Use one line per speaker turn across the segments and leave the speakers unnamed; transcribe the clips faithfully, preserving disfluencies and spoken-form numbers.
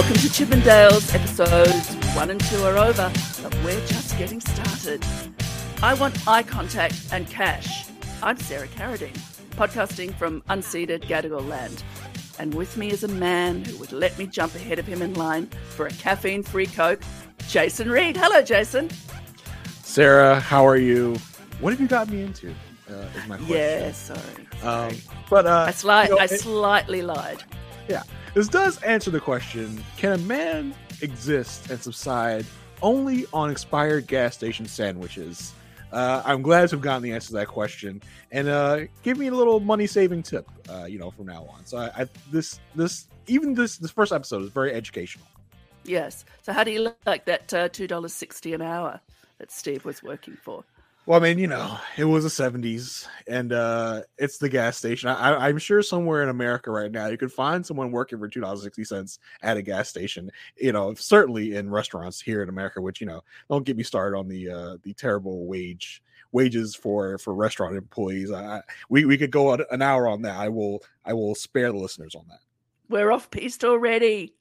Welcome to Chippendales. Episodes one and two are over, but we're just getting started. I want eye contact and cash. I'm Sarah Carradine, podcasting from unceded Gadigal land. And with me is a man who would let me jump ahead of him in line for a caffeine-free Coke, Jason Reed. Hello, Jason.
Sarah, how are you? What have you got me into? Uh, is my question.
Yeah, sorry. sorry.
Um, but uh,
I, sli-
you know,
I
it,
slightly lied.
Yeah, this does answer the question: can a man exist and subside only on expired gas station sandwiches? Uh, I'm glad to have gotten the answer to that question, and uh, give me a little money-saving tip, uh, you know, from now on. So I, I this this even this this first episode is very educational.
Yes. So how do you like that uh, two dollars sixty an hour that Steve was working for?
Well, I mean, you know, it was the seventies, and uh, it's the gas station. I, I'm sure somewhere in America right now you could find someone working for two dollars and sixty cents at a gas station. You know, certainly in restaurants here in America, which, you know, don't get me started on the uh, the terrible wage wages for for restaurant employees. I, we we could go an hour on that. I will I will spare the listeners on that.
We're off piste already.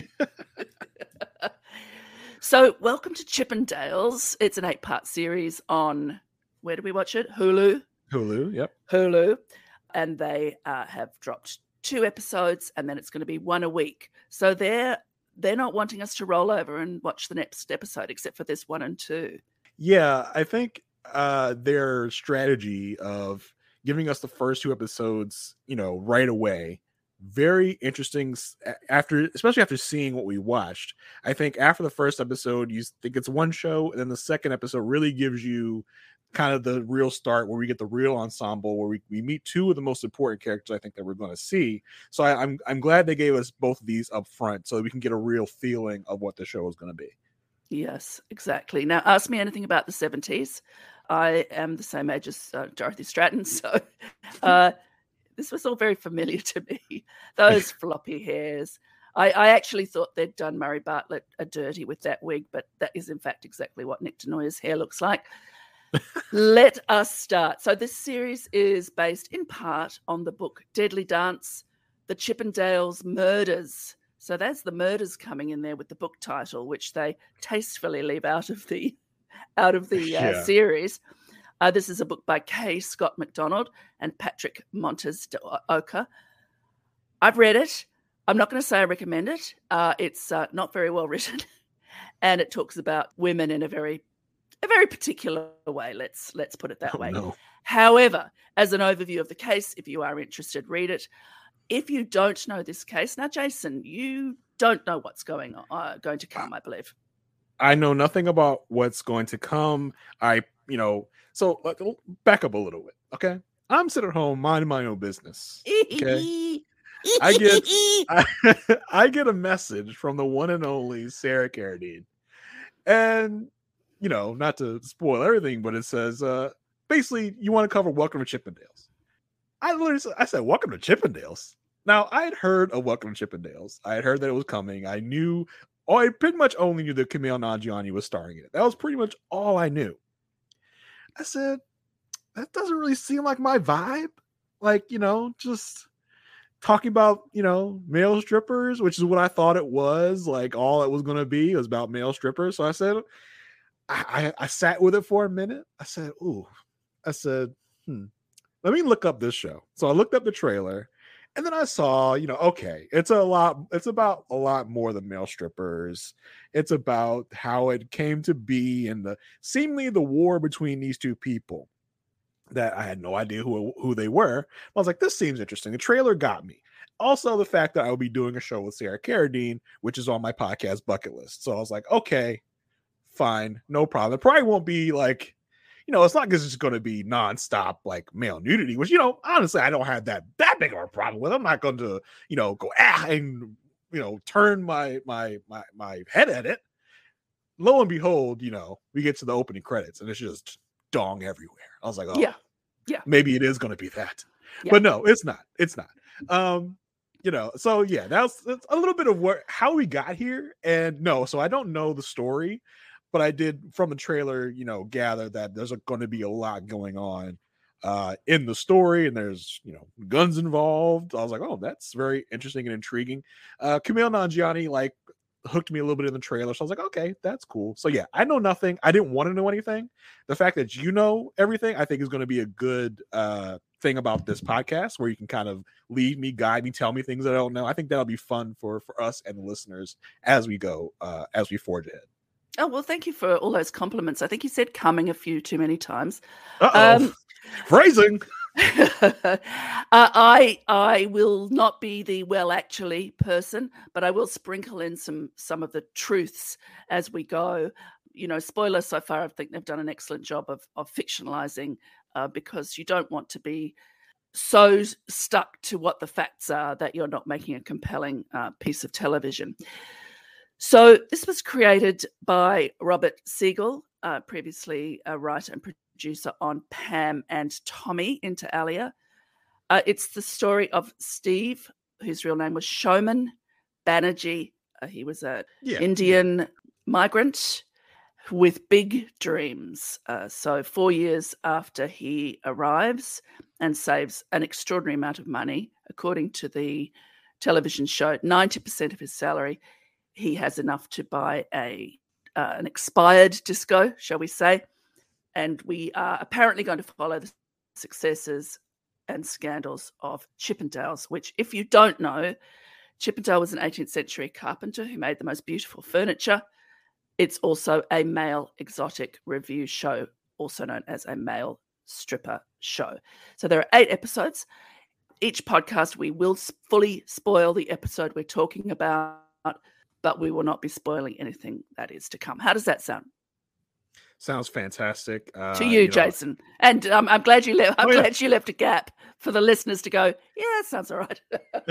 So, welcome to Chippendales. It's an eight-part series on, where do we watch it? Hulu.
Hulu, yep.
Hulu. And they uh, have dropped two episodes, and then it's going to be one a week. So they're they're not wanting us to roll over and watch the next episode, except for this one and two. Yeah,
I think uh, their strategy of giving us the first two episodes, you know, right away, very interesting. After, especially after seeing what we watched, I think after the first episode, you think it's one show, and then the second episode really gives you kind of the real start where we get the real ensemble, where we, we meet two of the most important characters I think that we're going to see. So I, I'm I'm glad they gave us both of these up front so that we can get a real feeling of what the show is going to be.
Yes, exactly. Now, ask me anything about the seventies. I am the same age as uh, Dorothy Stratton, so uh, this was all very familiar to me. Those floppy hairs. I, I actually thought they'd done Murray Bartlett a dirty with that wig, but that is in fact exactly what Nick Denoyer's hair looks like. Let us start. So this series is based in part on the book Deadly Dance, The Chippendales Murders. So that's the murders coming in there with the book title, which they tastefully leave out of the out of the uh,
yeah.
series. Uh, this is a book by Kay Scott MacDonald and Patrick Montes de Oca. I've read it. I'm not going to say I recommend it. Uh, it's uh, not very well written, and it talks about women in a very, a very particular way. Let's let's put it that
oh,
way.
No.
However, as an overview of the case, if you are interested, read it. If you don't know this case, now Jason, you don't know what's going on, uh, going to come, I believe.
I know nothing about what's going to come. I, you know. So uh, back up a little bit, okay? I'm sitting at home minding my own business. Okay, I get I, I get a message from the one and only Sarah Carradine, and you know, not to spoil everything, but it says uh, basically you want to cover Welcome to Chippendales. I literally said, I said Welcome to Chippendales. Now I had heard of Welcome to Chippendales. I had heard that it was coming. I knew, oh, I pretty much only knew that Kumail Nanjiani was starring in it. That was pretty much all I knew. I said, that doesn't really seem like my vibe. Like, you know, just talking about, you know, male strippers, which is what I thought it was. Like, all it was going to be was about male strippers. So I said, I, I, I sat with it for a minute. I said, ooh, I said, hmm, let me look up this show. So I looked up the trailer, and then I saw, you know, okay, it's a lot, it's about a lot more than male strippers. It's about how it came to be and the seemingly the war between these two people that I had no idea who, who they were. I was like, this seems interesting. The trailer got me. Also, the fact that I will be doing a show with Sarah Carradine, which is on my podcast bucket list. So I was like, okay, fine, no problem. It probably won't be like, you know, it's not because it's going to be nonstop like male nudity, which, you know, honestly, I don't have that that big of a problem with. I'm not going to, you know, go ah and, you know, turn my my my my head at it. Lo and behold, you know, we get to the opening credits and it's just dong everywhere. I was like, oh,
yeah, yeah,
maybe it is going to be that,
yeah.
But no, it's not. It's not. Um, you know, so yeah, that's, that's a little bit of what how we got here, and no, so I don't know the story. But I did, from the trailer, you know, gather that there's going to be a lot going on uh, in the story, and there's, you know, guns involved. I was like, oh, that's very interesting and intriguing. Uh, Kumail Nanjiani, like hooked me a little bit in the trailer. So I was like, okay, that's cool. So yeah, I know nothing. I didn't want to know anything. The fact that you know everything, I think is going to be a good uh, thing about this podcast, where you can kind of lead me, guide me, tell me things that I don't know. I think that'll be fun for for us and the listeners as we go, uh, as we forge ahead.
Oh, well, thank you for all those compliments. I think you said coming a few too many times.
Uh-oh. Um, Phrasing.
uh, I I will not be the well actually person, but I will sprinkle in some some of the truths as we go. You know, spoilers so far, I think they've done an excellent job of of fictionalizing, uh, because you don't want to be so stuck to what the facts are that you're not making a compelling uh, piece of television. So this was created by Robert Siegel, uh, previously a writer and producer on Pam and Tommy, inter alia. Uh, it's the story of Steve, whose real name was Showman Banerjee. Uh, he was an
yeah,
Indian
yeah.
migrant with big dreams. Uh, so four years after he arrives and saves an extraordinary amount of money, according to the television show, ninety percent of his salary, he has enough to buy a uh, an expired disco, shall we say. And we are apparently going to follow the successes and scandals of Chippendales, which, if you don't know, Chippendale was an eighteenth century carpenter who made the most beautiful furniture. It's also a male exotic review show, also known as a male stripper show. So there are eight episodes. Each podcast, we will fully spoil the episode we're talking about, but we will not be spoiling anything that is to come. How does that sound?
Sounds fantastic. Uh,
to you,
you know,
Jason. And um, I'm glad you left. I'm
oh, yeah.
glad you left a gap for the listeners to go, yeah, that sounds all right.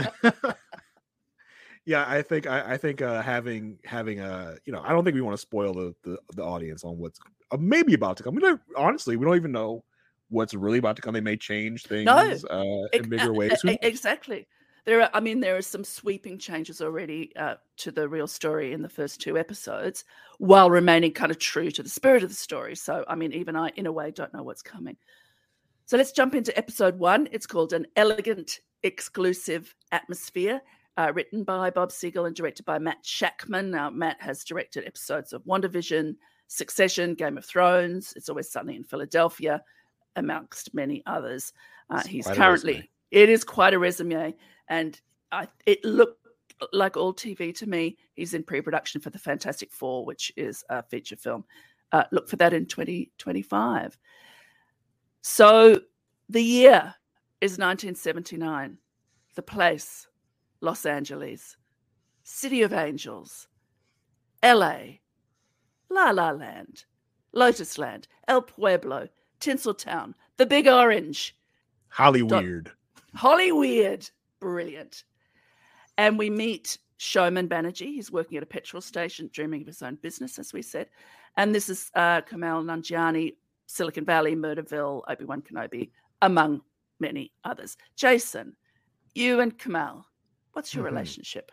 Yeah, I think I, I think uh, having having a you know I don't think we want to spoil the, the the audience on what's uh, maybe about to come. We don't honestly we don't even know what's really about to come. They may change things
no,
uh, in bigger ways.
Exactly. There are, I mean, there are some sweeping changes already uh, to the real story in the first two episodes, while remaining kind of true to the spirit of the story. So, I mean, even I, in a way, don't know what's coming. So let's jump into episode one. It's called An Elegant Exclusive Atmosphere, uh, written by Bob Siegel and directed by Matt Shakman. Now, Matt has directed episodes of WandaVision, Succession, Game of Thrones, It's Always Sunny in Philadelphia, amongst many others. Uh, he's currently, it is quite a resume, and I, it looked like all T V to me. He's in pre-production for The Fantastic Four, which is a feature film. Uh, look for that in twenty twenty-five. So the year is nineteen seventy-nine. The place, Los Angeles. City of Angels. L A. La La Land. Lotus Land. El Pueblo. Tinseltown. The Big Orange.
Hollyweird.
Hollyweird. Brilliant. And we meet Showman Banerjee. He's working at a petrol station, dreaming of his own business, as we said. And this is uh, Kumail Nanjiani, Silicon Valley, Murderville, Obi-Wan Kenobi, among many others. Jason, you and Kumail, what's your mm-hmm. relationship?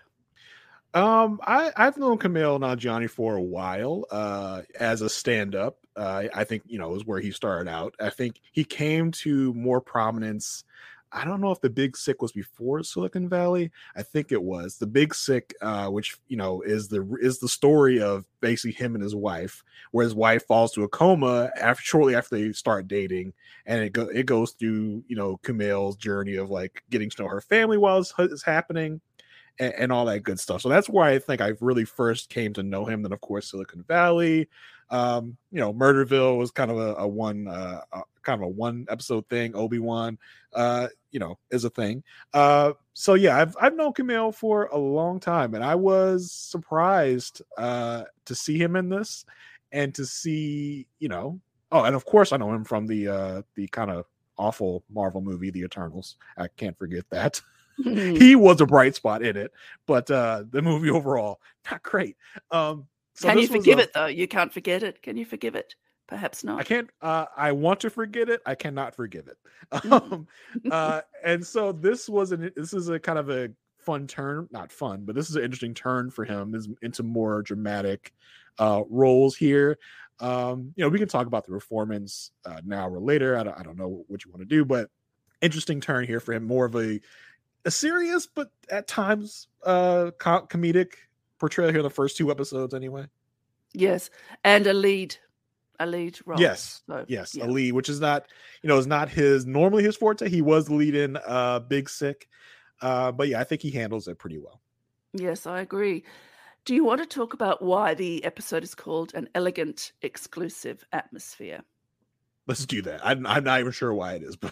Um, I, I've known Kumail Nanjiani for a while uh, as a stand-up. Uh, I think, you know, is where he started out. I think he came to more prominence. I don't know if The Big Sick was before Silicon Valley. I think it was. The Big Sick, uh, which, you know, is the is the story of basically him and his wife, where his wife falls to a coma after shortly after they start dating, and it go it goes through, you know, Kumail's journey of like getting to know her family while it's, it's happening, and, and all that good stuff. So that's where I think I really first came to know him. Then of course Silicon Valley, um, you know, Murderville was kind of a, a one uh, a, kind of a one episode thing. Obi-Wan, uh, you know, is a thing. Uh, so yeah, I've I've known Kumail for a long time, and I was surprised uh, to see him in this, and to see, you know, oh, and of course I know him from the uh, the kind of awful Marvel movie, The Eternals. I can't forget that. He was a bright spot in it, but uh, the movie overall not great. Um, so
Can you forgive
a,
it though? You can't forget it. Can you forgive it? Perhaps not.
I can't. Uh, I want to forget it. I cannot forgive it. Um, uh, and so this was an. This is a kind of a fun turn, not fun, but this is an interesting turn for him is into more dramatic uh, roles here. Um, you know, we can talk about the performance uh, now or later. I don't, I don't know what you want to do, but interesting turn here for him. More of a a serious, but at times uh, com- comedic portrayal here in the first two episodes, anyway.
Yes, and a lead, a lead role.
Yes,
so,
yes,
yeah.
a lead, which is not, you know, is not his normally his forte. He was the lead in uh, Big Sick, uh, but yeah, I think he handles it pretty well.
Yes, I agree. Do you want to talk about why the episode is called An Elegant Exclusive Atmosphere?
Let's do that. I'm, I'm not even sure why it is, but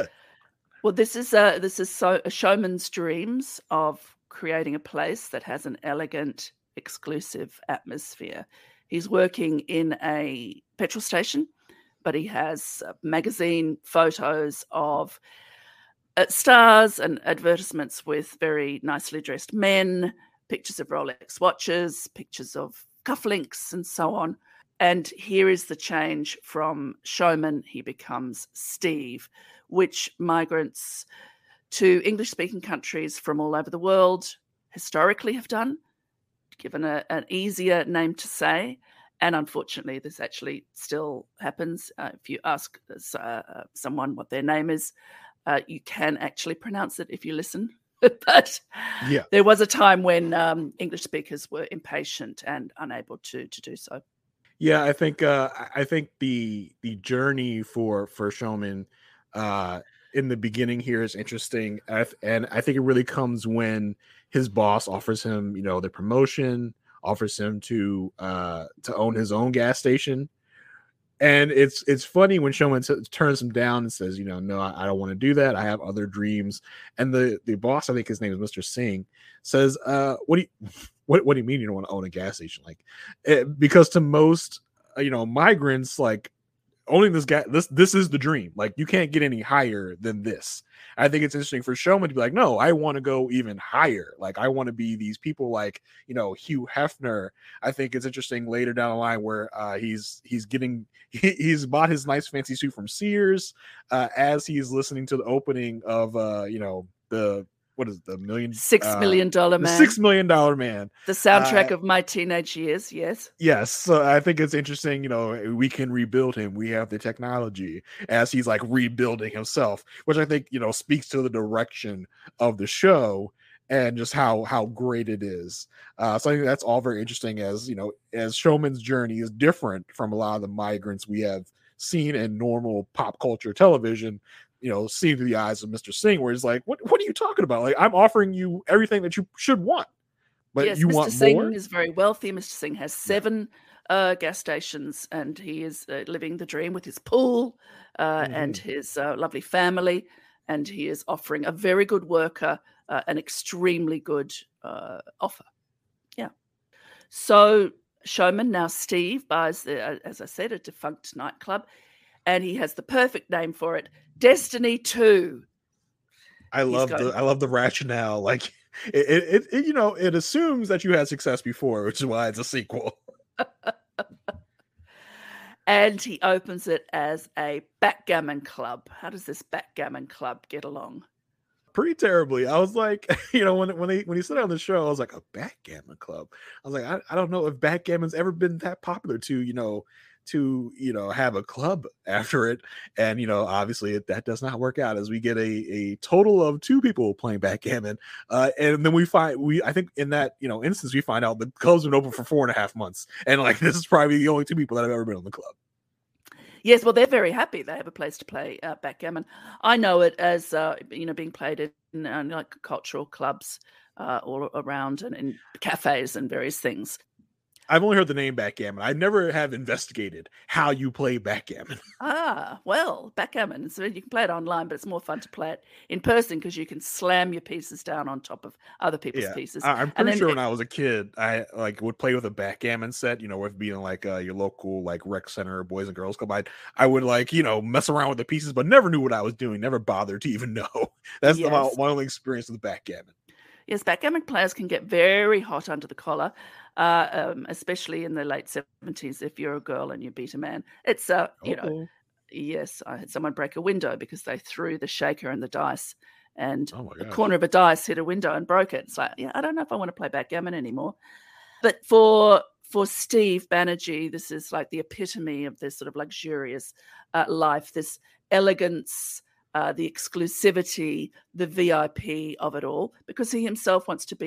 well, this is a this is so a showman's dreams of creating a place that has an elegant, exclusive atmosphere. He's working in a petrol station, but he has uh, magazine photos of uh, stars and advertisements with very nicely dressed men, pictures of Rolex watches, pictures of cufflinks, and so on. And here is the change from showman, he becomes Steve, which migrants to English-speaking countries from all over the world historically have done, given a, an easier name to say. And unfortunately, this actually still happens. Uh, if you ask uh, someone what their name is, uh, you can actually pronounce it if you listen. But
yeah,
there was a time when um, English speakers were impatient and unable to to do so.
Yeah, I think uh, I think the the journey for for Showman uh, in the beginning here is interesting, and I think it really comes when his boss offers him, you know, the promotion, offers him to uh, to own his own gas station. And it's it's funny when Showman t- turns him down and says, you know, no, I, I don't want to do that. I have other dreams. And the, the boss, I think his name is Mister Singh, says, uh, what do you what what do you mean you don't want to own a gas station? Like, it, because to most, uh, you know, migrants, like owning this guy, this this is the dream. Like, you can't get any higher than this. I think it's interesting for Showman to be like, no, I want to go even higher. Like, I want to be these people like, you know, Hugh Hefner. I think it's interesting later down the line where uh, he's he's getting he, he's bought his nice fancy suit from Sears uh, as he's listening to the opening of uh, you know, the what is it, the million
six
uh,
million dollar
the
man,
six million dollar man,
the soundtrack
uh,
of my teenage years. Yes,
yes. So I think it's interesting. You know, we can rebuild him. We have the technology as he's like rebuilding himself, which I think, you know, speaks to the direction of the show and just how how great it is. Uh, so I think that's all very interesting. As you know, as Showman's journey is different from a lot of the migrants we have seen in normal pop culture television, you know, seen through the eyes of Mister Singh, where he's like, what, what are you talking about? Like, I'm offering you everything that you should want, but
yes,
you
Mister
want
Singh
more?
is very wealthy. Mister Singh has seven yeah. uh, gas stations, and he is uh, living the dream with his pool uh, mm-hmm. and his uh, lovely family. And he is offering a very good worker uh, an extremely good uh, offer. Yeah. So Showman, now Steve, buys, the, as I said, a defunct nightclub, and he has the perfect name for it, Destiny two.
I love the I love the rationale. Like it, it, it, you know, it assumes that you had success before, which is why it's a sequel.
And he opens it as a backgammon club. How does this backgammon club get along?
Pretty terribly. I was like, you know, when when he when he said it on the show, I was like, a backgammon club. I was like, I, I don't know if backgammon's ever been that popular to, you know, to, you know, have a club after it. And, you know, obviously it, that does not work out, as we get a, a total of two people playing backgammon. Uh, and then we find, we, I think in that, you know, instance, we find out the club's been open for four and a half months. And like, this is probably the only two people that have ever been on the club.
Yes, well, they're very happy. They have a place to play uh, backgammon. I know it as, uh, you know, being played in uh, like cultural clubs uh, all around and in cafes and various things.
I've only heard the name backgammon. I never have investigated how you play backgammon.
Ah, well, backgammon. So you can play it online, but it's more fun to play it in person because you can slam your pieces down on top of other people's
yeah,
pieces.
I'm pretty
then,
sure when I was a kid, I like would play with a backgammon set, you know, with being like uh, your local like rec center, Boys and Girls Club. I I would like, you know, mess around with the pieces, but never knew what I was doing. Never bothered to even know. That's yes. the, my only experience with backgammon.
Yes, backgammon players can get very hot under the collar, uh, um, especially in the late seventies. If you're a girl and you beat a man, it's uh, you Uh-oh. know, yes, I had someone break a window because they threw the shaker and the dice, and
oh
the corner of a dice hit a window and broke it. It's like, yeah, I don't know if I want to play backgammon anymore. But for for Steve Banerjee, this is like the epitome of this sort of luxurious uh, life, this elegance. Uh, the exclusivity, the V I P of it all, because he himself wants to be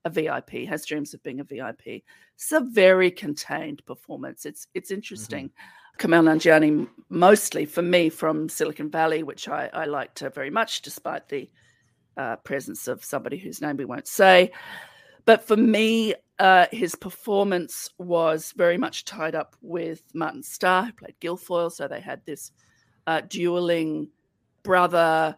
a V I P, has dreams of being a V I P. It's a very contained performance. It's it's interesting. Mm-hmm. Kumail Nanjiani, mostly for me from Silicon Valley, which I, I liked her very much, despite the uh, presence of somebody whose name we won't say. But for me, uh, his performance was very much tied up with Martin Starr, who played Guilfoyle. So they had this uh, dueling brother,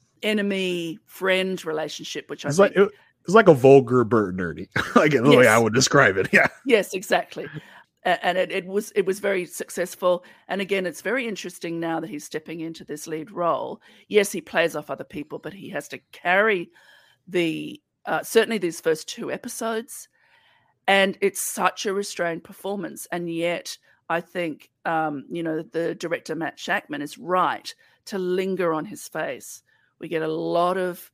enemy, friend relationship, which I
it's
think...
Like, it, it's like a vulgar Bert and Ernie, like the yes. way I would describe it. Yeah.
Yes, exactly. And it, it was it was very successful. And again, it's very interesting now that he's stepping into this lead role. Yes, he plays off other people, but he has to carry the uh, certainly these first two episodes. And it's such a restrained performance. And yet, I think um, you know the director Matt Shakman is right to linger on his face. We get a lot of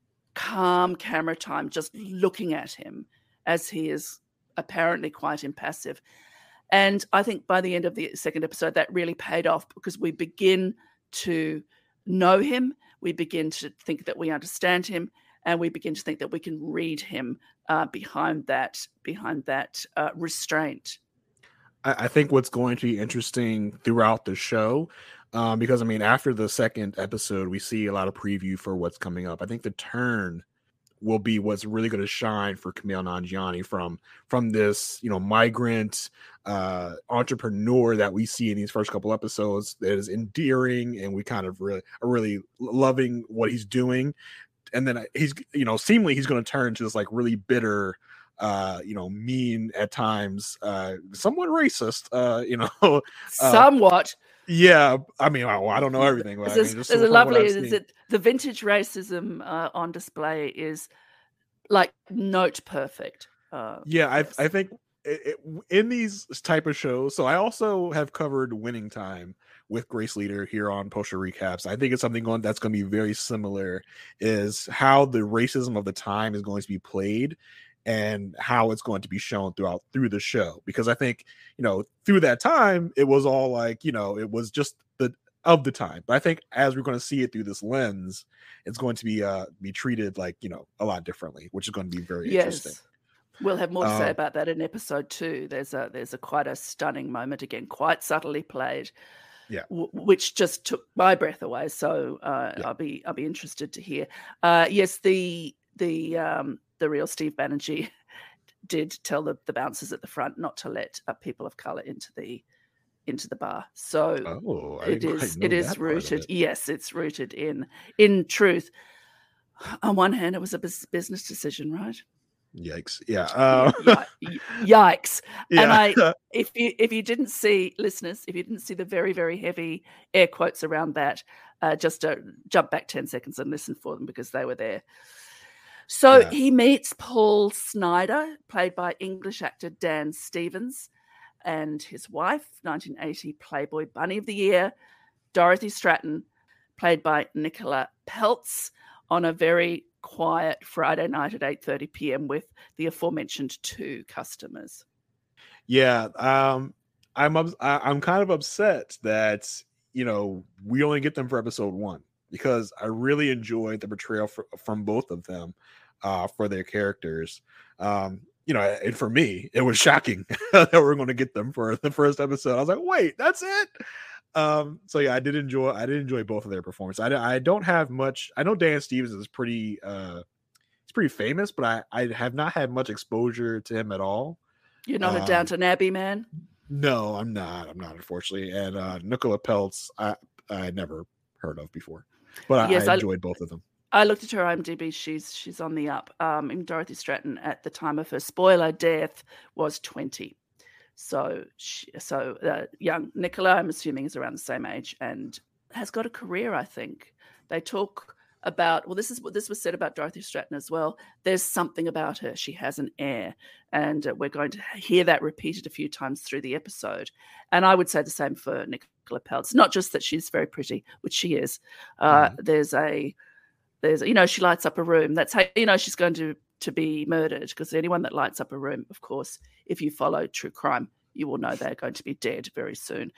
calm camera time just looking at him as he is apparently quite impassive. And I think by the end of the second episode, that really paid off because we begin to know him, we begin to think that we understand him, and we begin to think that we can read him uh, behind that behind that uh, restraint.
I, I think what's going to be interesting throughout the show, um, because I mean, after the second episode, we see a lot of preview for what's coming up. I think the turn will be what's really going to shine for Kumail Nanjiani from from this, you know, migrant uh, entrepreneur that we see in these first couple episodes that is endearing, and we kind of really are really loving what he's doing. And then he's, you know, seemingly he's going to turn to this like really bitter, uh, you know, mean at times, uh, somewhat racist, uh, you know, uh,
somewhat.
Yeah, I mean, well, I don't know everything. But
there's
I mean,
there's a lovely is that the vintage racism uh, on display is like note perfect. Uh,
yeah, I
yes.
I think it, it, in these type of shows. So I also have covered Winning Time with Grace Leader here on Poster Recaps. I think it's something going that's going to be very similar. Is how the racism of the time is going to be played, and how it's going to be shown throughout through the show. Because I think, you know, through that time, it was all like, you know, it was just the of the time. But I think as we're going to see it through this lens, it's going to be uh be treated like, you know, a lot differently, which is going to be very
yes.
interesting.
We'll have more to
um,
say about that in episode two. There's a there's a quite a stunning moment, again, quite subtly played,
yeah,
w- which just took my breath away. So uh, yeah. I'll be I'll be interested to hear. Uh, yes, the the um, the real Steve Banerjee did tell the, the bouncers at the front not to let uh, people of color into the into the bar. So
oh,
it is it is rooted. It. Yes, it's rooted in in truth. On one hand, it was a business decision, right?
Yikes! Yeah. Uh,
y- yikes! Yeah. And I, if you if you didn't see, listeners, if you didn't see the very very heavy air quotes around that, uh, just uh, jump back ten seconds and listen for them because they were there. So yeah. He meets Paul Snider, played by English actor Dan Stevens, and his wife, nineteen eighty Playboy Bunny of the Year, Dorothy Stratton, played by Nicola Peltz, on a very quiet Friday night at eight thirty p.m. with the aforementioned two customers.
Yeah, um, I'm I'm kind of upset that, you know, we only get them for episode one, because I really enjoyed the portrayal for, from both of them uh, for their characters. Um, you know, and for me, it was shocking that we're going to get them for the first episode. I was like, wait, that's it? Um, so yeah, I did enjoy, I did enjoy both of their performances. I, I don't have much, I know Dan Stevens is pretty, uh, he's pretty famous, but I, I have not had much exposure to him at all.
You're not um, a Downton Abbey man?
No, I'm not, I'm not, unfortunately. And, uh, Nicola Peltz, I, I never heard of before, but yes, I, I enjoyed I, both of them.
I looked at her IMDb. She's, she's on the up. Um, and Dorothy Stratton at the time of her spoiler death was twenty. So, she, so uh, young Nicola, I'm assuming, is around the same age and has got a career. I think they talk about. Well, this is what this was said about Dorothy Stratton as well. There's something about her; she has an air, and uh, we're going to hear that repeated a few times through the episode. And I would say the same for Nicola Peltz. Not just that she's very pretty, which she is. Uh, mm-hmm. There's a, there's you know, she lights up a room. That's how you know she's going to. to be murdered, because anyone that lights up a room, of course, if you follow true crime, you will know they're going to be dead very soon.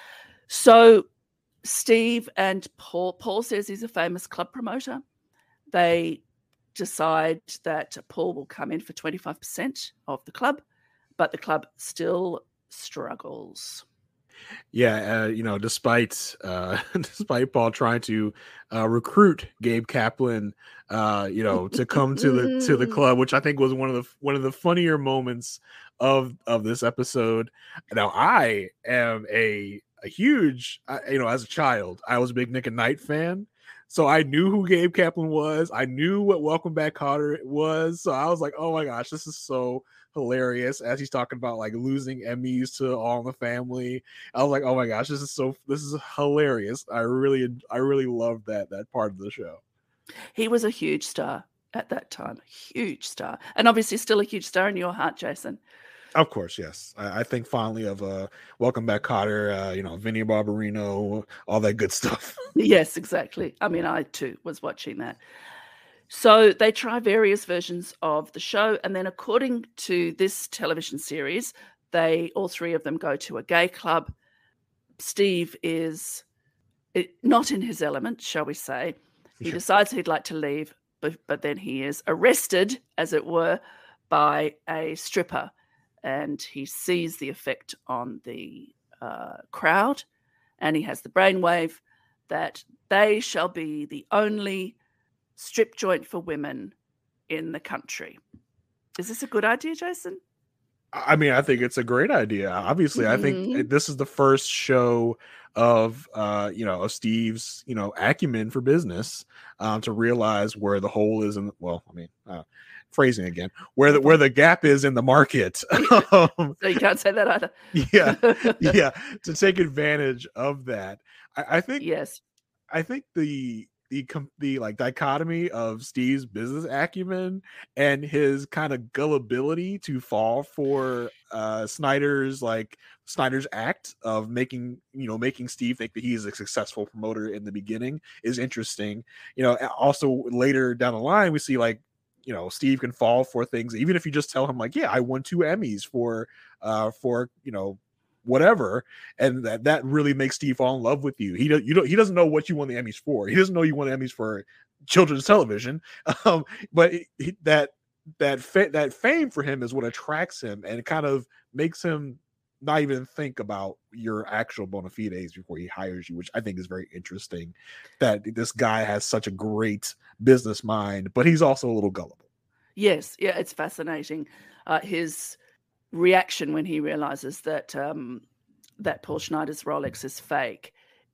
So Steve and Paul, Paul says he's a famous club promoter. They decide that Paul will come in for twenty-five percent of the club, but the club still struggles.
Yeah, uh, you know, despite uh, despite Paul trying to uh, recruit Gabe Kaplan, uh, you know, to come to the to the club, which I think was one of the one of the funnier moments of of this episode. Now, I am a a huge, uh, you know, as a child, I was a big Nick and Knight fan. So I knew who Gabe Kaplan was. I knew what Welcome Back Kotter was. So I was like, oh my gosh, this is so hilarious as he's talking about like losing Emmys to All in the Family. I was like, oh my gosh, this is so this is hilarious. I really I really loved that that part of the show.
He was a huge star at that time, huge star, and obviously still a huge star in your heart, Jason.
Of course, yes. I, I think fondly of uh, Welcome Back Kotter, uh, you know, Vinnie Barbarino, all that good stuff.
Yes, exactly. I mean, I too was watching that. So they try various versions of the show, and then according to this television series, they all three of them go to a gay club. Steve is not in his element, shall we say. He sure. decides he'd like to leave, but, but then he is arrested, as it were, by a stripper, and he sees the effect on the uh, crowd, and he has the brainwave that they shall be the only strip joint for women in the country. Is this a good idea, Jason?
I mean, I think it's a great idea. Obviously, mm-hmm. I think this is the first show of, uh, you know, of Steve's, you know, acumen for business um, to realize where the hole is in, well, I mean, uh, phrasing again, where the where the gap is in the market. um,
so you can't say that either.
yeah, yeah, to take advantage of that. I, I think.
Yes,
I think the the the like dichotomy of Steve's business acumen and his kind of gullibility to fall for uh, Snyder's like Snyder's act of making you know making Steve think that he's a successful promoter in the beginning is interesting. You know, also later down the line we see like. You know, Steve can fall for things, even if you just tell him like, yeah, I won two Emmys for, uh, for, you know, whatever. And that, that really makes Steve fall in love with you. He does, you don't, he doesn't know what you won the Emmys for. He doesn't know you won Emmys for children's television. Um, but he, that, that, fa- that fame for him is what attracts him and it kind of makes him not even think about your actual bona fides before he hires you, which I think is very interesting that this guy has such a great business mind, but he's also a little gullible.
Yes. Yeah. It's fascinating. Uh, his reaction when he realizes that, um, that Paul Schneider's Rolex is fake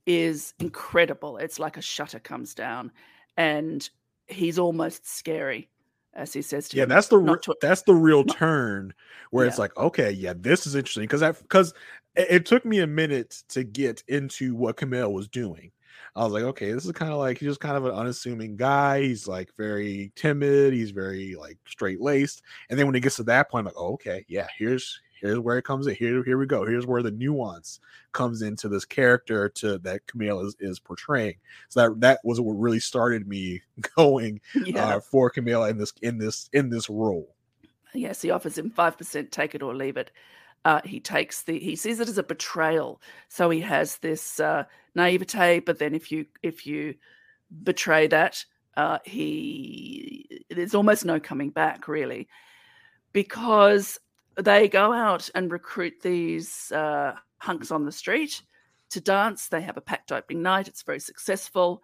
is incredible. It's like a shutter comes down and he's almost scary. As he says to
yeah,
him,
that's the re-
to-
that's the real not, turn where
yeah.
it's like, okay, yeah, this is interesting because that because it, it took me a minute to get into what Kumail was doing. I was like, okay, this is kind of like he's just kind of an unassuming guy. He's like very timid. He's very like straight laced. And then when he gets to that point, I'm like, oh, okay, yeah, here's here's where it comes in. Here, here we go. Here's where the nuance comes into this character to that Kumail is, is portraying. So that that was what really started me going yeah. uh, for Kumail in this in this in this role.
Yes, he offers him five percent, take it or leave it. Uh, he takes the he sees it as a betrayal. So he has this uh, naivete, but then if you if you betray that, uh, he there's almost no coming back really, because they go out and recruit these uh, hunks on the street to dance. They have a packed opening night. It's very successful.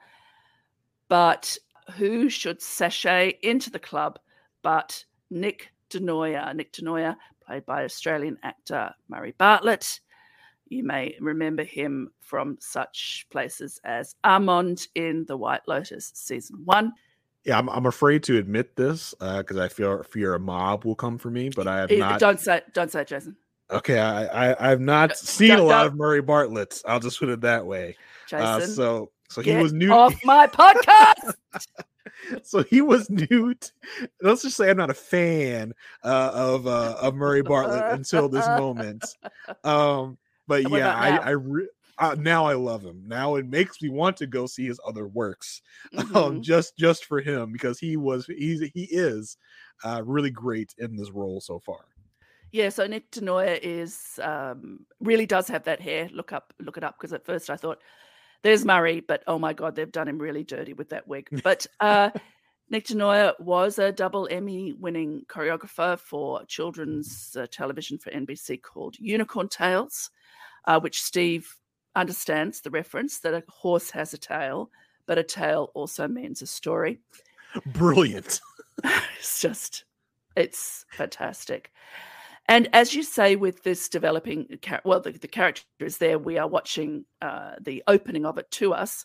But who should sashay into the club but Nick Denoyer? Nick Denoyer, played by Australian actor Murray Bartlett. You may remember him from such places as Armand in The White Lotus season one.
Yeah, I'm I'm afraid to admit this because uh, I fear fear a mob will come for me, but I have not.
Don't say it, don't say it, Jason.
Okay, I, I I've not seen don't, a lot don't. of Murray Bartlett. I'll just put it that way.
Jason,
uh, so so
get
he was new
off my podcast.
So he was new. To, let's just say I'm not a fan uh, of uh, of Murray Bartlett until this moment. Um, but
and
yeah, I I. Re- Uh, now I love him. Now it makes me want to go see his other works, mm-hmm. um, just just for him because he was he's he is uh, really great in this role so far.
Yeah, so Nick Denoyer is um, really does have that hair. Look up, look it up because at first I thought there's Murray, but oh my god, they've done him really dirty with that wig. But uh, Nick Denoyer was a double Emmy-winning choreographer for children's uh, television for N B C called Unicorn Tales, uh, which Steve understands the reference that a horse has a tail, but a tale also means a story.
Brilliant.
It's just, it's fantastic. And as you say, with this developing, well, the, the character is there. We are watching uh, the opening of it to us.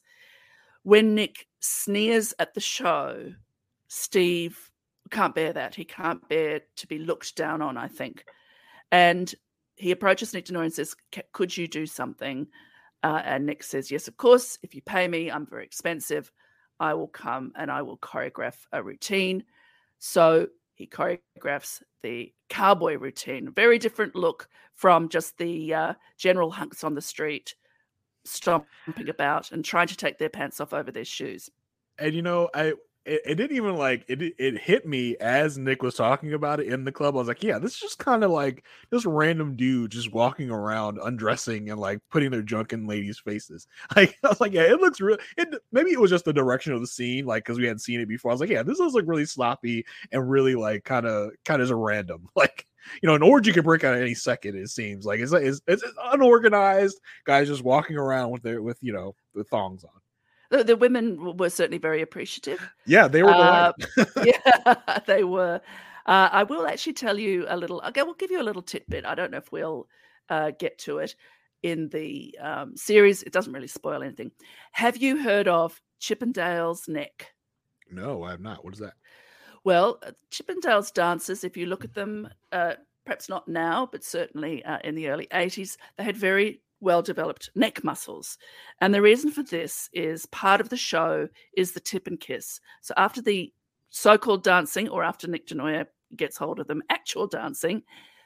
When Nick sneers at the show, Steve can't bear that. He can't bear to be looked down on, I think. And he approaches Nick Denoyer and says, could you do something? Uh, and Nick says, yes, of course. If you pay me, I'm very expensive. I will come and I will choreograph a routine. So he choreographs the cowboy routine. Very different look from just the uh, general hunks on the street stomping about and trying to take their pants off over their shoes.
And, you know, I it, it didn't even like it it hit me as Nick was talking about it in the club. I was like, yeah, this is just kind of like this random dude just walking around undressing and like putting their junk in ladies' faces. Like, I was like, yeah, it looks real. It maybe it was just the direction of the scene, like because we hadn't seen it before. I was like, yeah, this looks like really sloppy and really like kind of kind of random. Like, you know, an orgy could break out any second. It seems like it's it's, it's unorganized guys just walking around with their with you know the thongs on.
The, the women were certainly very appreciative.
Yeah, they were.
Uh, yeah, they were. Uh, I will actually tell you a little. Okay, we'll give you a little tidbit. I don't know if we'll uh, get to it in the um, series. It doesn't really spoil anything. Have you heard of Chippendale's Neck?
No, I have not. What is that?
Well, Chippendale's dancers, if you look at them, uh, perhaps not now, but certainly uh, in the early eighties, they had very well-developed neck muscles. And the reason for this is part of the show is the tip and kiss. So after the so-called dancing, or after Nick Denoyer gets hold of them, actual dancing,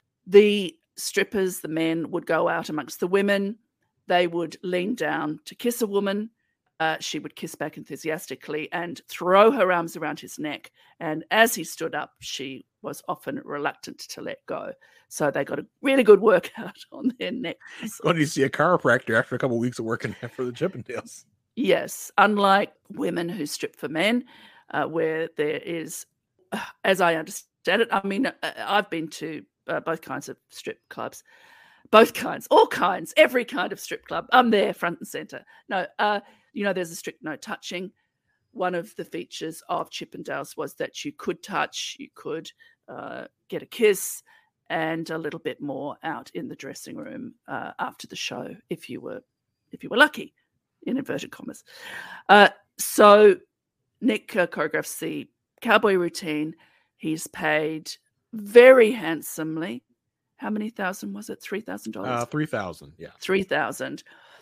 the strippers, the men, would go out amongst the women. They would lean down to kiss a woman. Uh, she would kiss back enthusiastically and throw her arms around his neck. And as he stood up, she was often reluctant to let go. So they got a really good workout on their necks.
When you see a chiropractor after a couple of weeks of working for the Chippendales.
Yes, unlike women who strip for men, uh, where there is, uh, as I understand it, I mean, uh, I've been to uh, both kinds of strip clubs. Both kinds, all kinds, every kind of strip club. I'm there front and center. No, uh, you know, there's a strict no touching. One of the features of Chippendales was that you could touch, you could uh, get a kiss and a little bit more out in the dressing room uh, after the show, if you were, if you were lucky, in inverted commas. Uh, so Nick uh, choreographs the cowboy routine. He's paid very handsomely. How many thousand was it? Three thousand dollars.
Uh, three thousand. Yeah,
three thousand.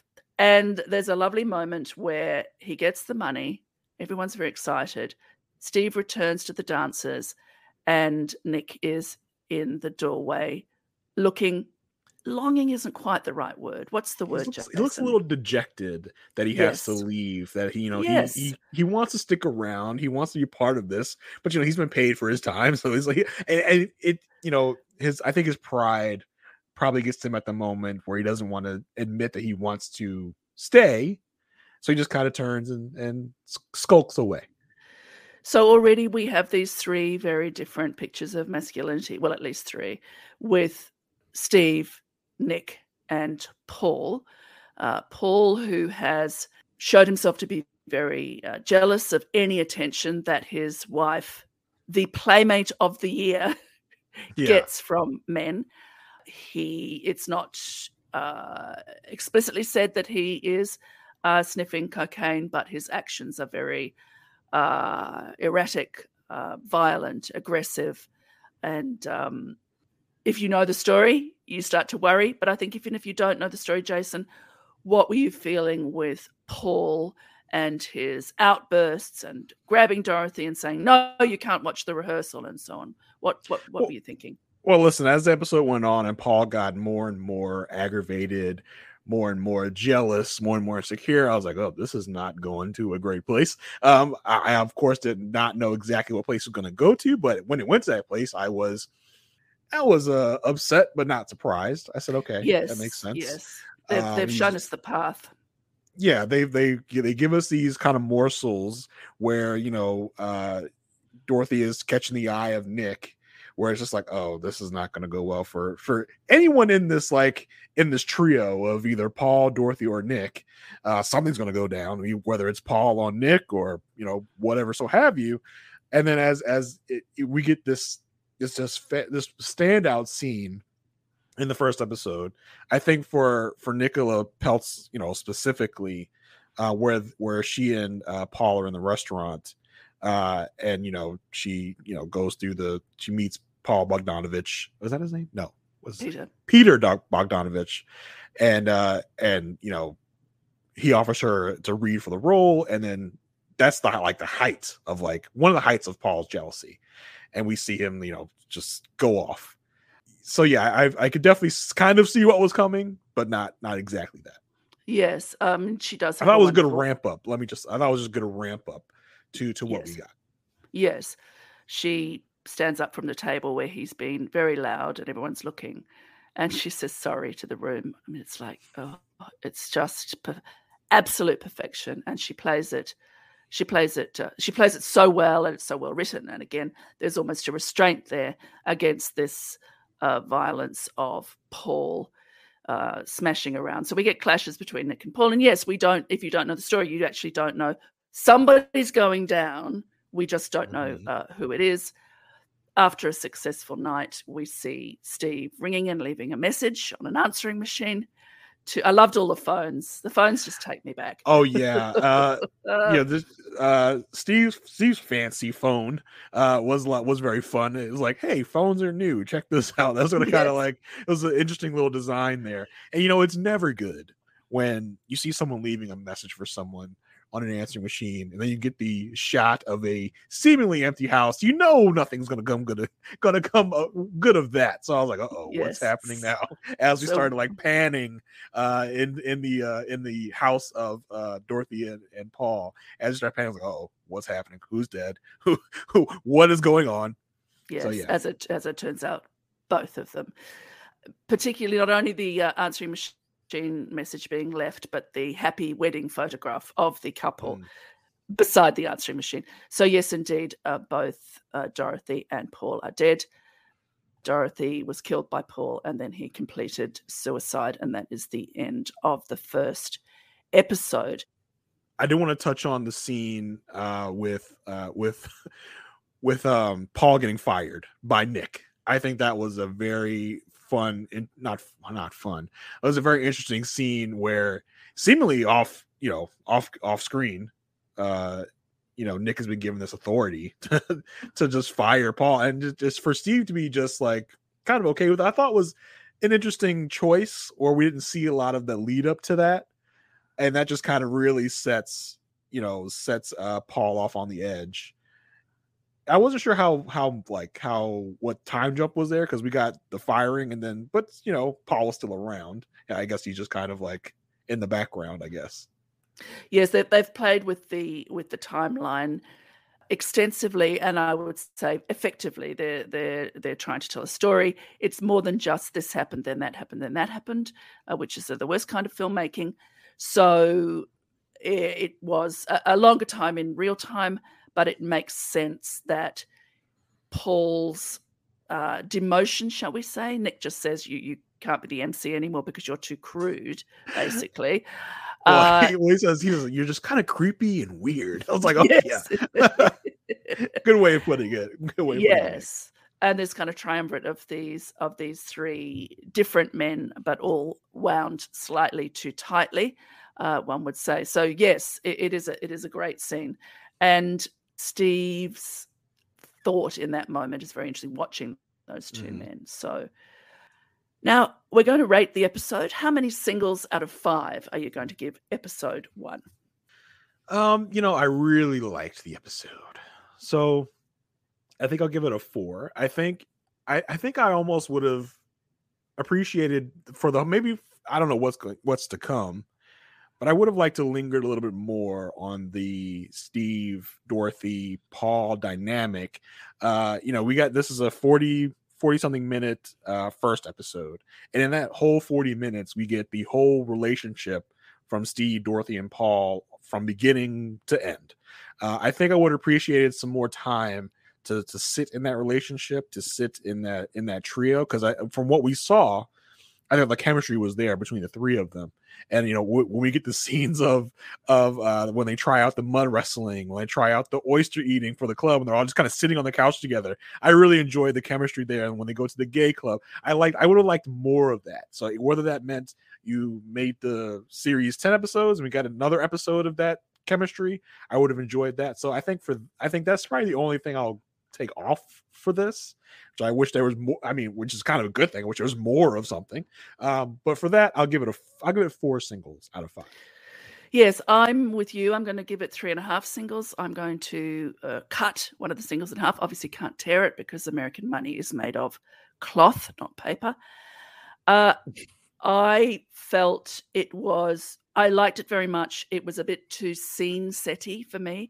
And there's a lovely moment where he gets the money. Everyone's very excited. Steve returns to the dancers, and Nick is in the doorway, looking. Longing isn't quite the right word. What's the word?
He looks, he looks a little dejected that he yes. has to leave. That he, you know, yes. he, he he wants to stick around. He wants to be part of this, but you know, he's been paid for his time, so he's like, and, and it, you know, his. I think his pride probably gets him at the moment where he doesn't want to admit that he wants to stay, so he just kind of turns and and skulks away.
So already we have these three very different pictures of masculinity. Well, at least three, with Steve, Nick, and Paul. Uh, Paul, who has showed himself to be very uh, jealous of any attention that his wife, the playmate of the year, yeah. gets from men. He, it's not uh, explicitly said that he is uh, sniffing cocaine, but his actions are very uh, erratic, uh, violent, aggressive, and um, if you know the story, you start to worry. But I think even if you don't know the story, Jason, what were you feeling with Paul and his outbursts and grabbing Dorothy and saying, no, you can't watch the rehearsal and so on? What what what
well,
were you thinking?
Well, listen, as the episode went on and Paul got more and more aggravated, more and more jealous, more and more insecure, I was like, oh, this is not going to a great place. Um, I, I, of course, did not know exactly what place it was going to go to, but when it went to that place, I was I was uh, upset, but not surprised. I said, okay,
yes,
that makes sense.
Yes, they've,
um,
they've shown us the path.
Yeah, they they they give us these kind of morsels where, you know, uh, Dorothy is catching the eye of Nick, where it's just like, oh, this is not going to go well for for anyone in this like in this trio of either Paul, Dorothy, or Nick. Uh, something's going to go down, I mean, whether it's Paul on Nick or you know whatever, so have you. And then as as it, it, we get this this just this standout scene in the first episode, I think for for Nicola Peltz, you know specifically, uh, where where she and uh, Paul are in the restaurant. Uh, and you know, she you know goes through the she meets Paul Bogdanovich. Was that his name? No, was
Peter,
Peter Bogdanovich, and uh, and you know, he offers her to read for the role, and then that's the like the height of like one of the heights of Paul's jealousy, and we see him you know just go off. So yeah, I I could definitely kind of see what was coming, but not not exactly that.
Yes, um, she does.
I thought it was going to ramp up. Let me just. I thought it was just going to ramp up. To, to what
yes.
we got.
Yes. She stands up from the table where he's been very loud and everyone's looking. And she says sorry to the room. I mean, it's like, oh, it's just per- absolute perfection. And she plays it. She plays it. Uh, she plays it so well, and it's so well written. And again, there's almost a restraint there against this uh, violence of Paul uh, smashing around. So we get clashes between Nick and Paul. And yes, we don't, if you don't know the story, you actually don't know. Somebody's going down. We just don't know uh, who it is. After a successful night, we see Steve ringing and leaving a message on an answering machine. To I loved all the phones. The phones just take me back.
Oh yeah, uh, yeah. This uh, Steve's Steve's fancy phone uh, was was very fun. It was like, hey, phones are new. Check this out. That's what it kind of like. It was an interesting little design there. And you know, it's never good when you see someone leaving a message for someone on an answering machine, and then you get the shot of a seemingly empty house. You know nothing's gonna come good, gonna come good of that. So I was like, "Uh oh, yes. What's happening now?" As we so, started like panning uh, in in the uh, in the house of uh, Dorothy and, and Paul, as we started panning, I was like, "Oh, what's happening? Who's dead? Who who? What is going on?"
Yes, so, yeah. as it as it turns out, both of them, particularly not only the uh, answering machine. Message being left, but the happy wedding photograph of the couple mm. beside the answering machine. So yes, indeed, uh, both uh, Dorothy and Paul are dead. Dorothy was killed by Paul, and then he completed suicide, and that is the end of the first episode.
I do want to touch on the scene uh, with uh, with with um, Paul getting fired by Nick. I think that was a very fun and not not fun. It was a very interesting scene where seemingly off, you know, off off screen, uh, you know, Nick has been given this authority to, to just fire Paul, and just, just for Steve to be just like kind of okay with it. I thought was an interesting choice, or we didn't see a lot of the lead up to that, and that just kind of really sets you know sets uh, Paul off on the edge. I wasn't sure how how like how what time jump was there, because we got the firing and then but you know Paul was still around. Yeah, I guess he's just kind of like in the background, I guess.
Yes, they, they've played with the with the timeline extensively, and I would say effectively. They're they're they're trying to tell a story. It's more than just this happened, then that happened, then that happened, uh, which is uh, the worst kind of filmmaking. So it, it was a, a longer time in real time. But it makes sense that Paul's uh, demotion, shall we say, Nick just says you you can't be the M C anymore because you're too crude, basically.
Well, uh, he, he says he was, you're just kind of creepy and weird. I was like, oh yes. Yeah, good way of putting it. Good way. Of
yes, it. And there's kind of triumvirate of these of these three different men, but all wound slightly too tightly, uh, one would say. So yes, it, it is a it is a great scene, and Steve's thought in that moment is very interesting, watching those two mm. men. So now we're going to rate the episode. How many singles out of five are you going to give episode one?
Um, you know, I really liked the episode. So I think I'll give it a four. I think I, I think I almost would have appreciated for the maybe I don't know what's going what's to come. But I would have liked to linger a little bit more on the Steve, Dorothy, Paul dynamic. Uh, you know, we got this is a forty, forty something minute uh, first episode. And in that whole forty minutes, we get the whole relationship from Steve, Dorothy, and Paul from beginning to end. Uh, I think I would have appreciated some more time to to sit in that relationship, to sit in that in that trio. Because I, from what we saw, I think the chemistry was there between the three of them. And you know, w- when we get the scenes of of uh, when they try out the mud wrestling, when they try out the oyster eating for the club, and they're all just kind of sitting on the couch together, I really enjoyed the chemistry there. And when they go to the gay club, I like I would have liked more of that. So whether that meant you made the series ten episodes and we got another episode of that chemistry, I would have enjoyed that. So I think for I think that's probably the only thing I'll take off for this, which I wish there was more. I mean, which is kind of a good thing, which was more of something. Um, but for that, I'll give it a I'll give it four singles out of five.
Yes, I'm with you. I'm going to give it three and a half singles. I'm going to uh, cut one of the singles in half. Obviously, can't tear it because American Money is made of cloth, not paper. Uh, I felt it was. I liked it very much. It was a bit too scene-setty for me.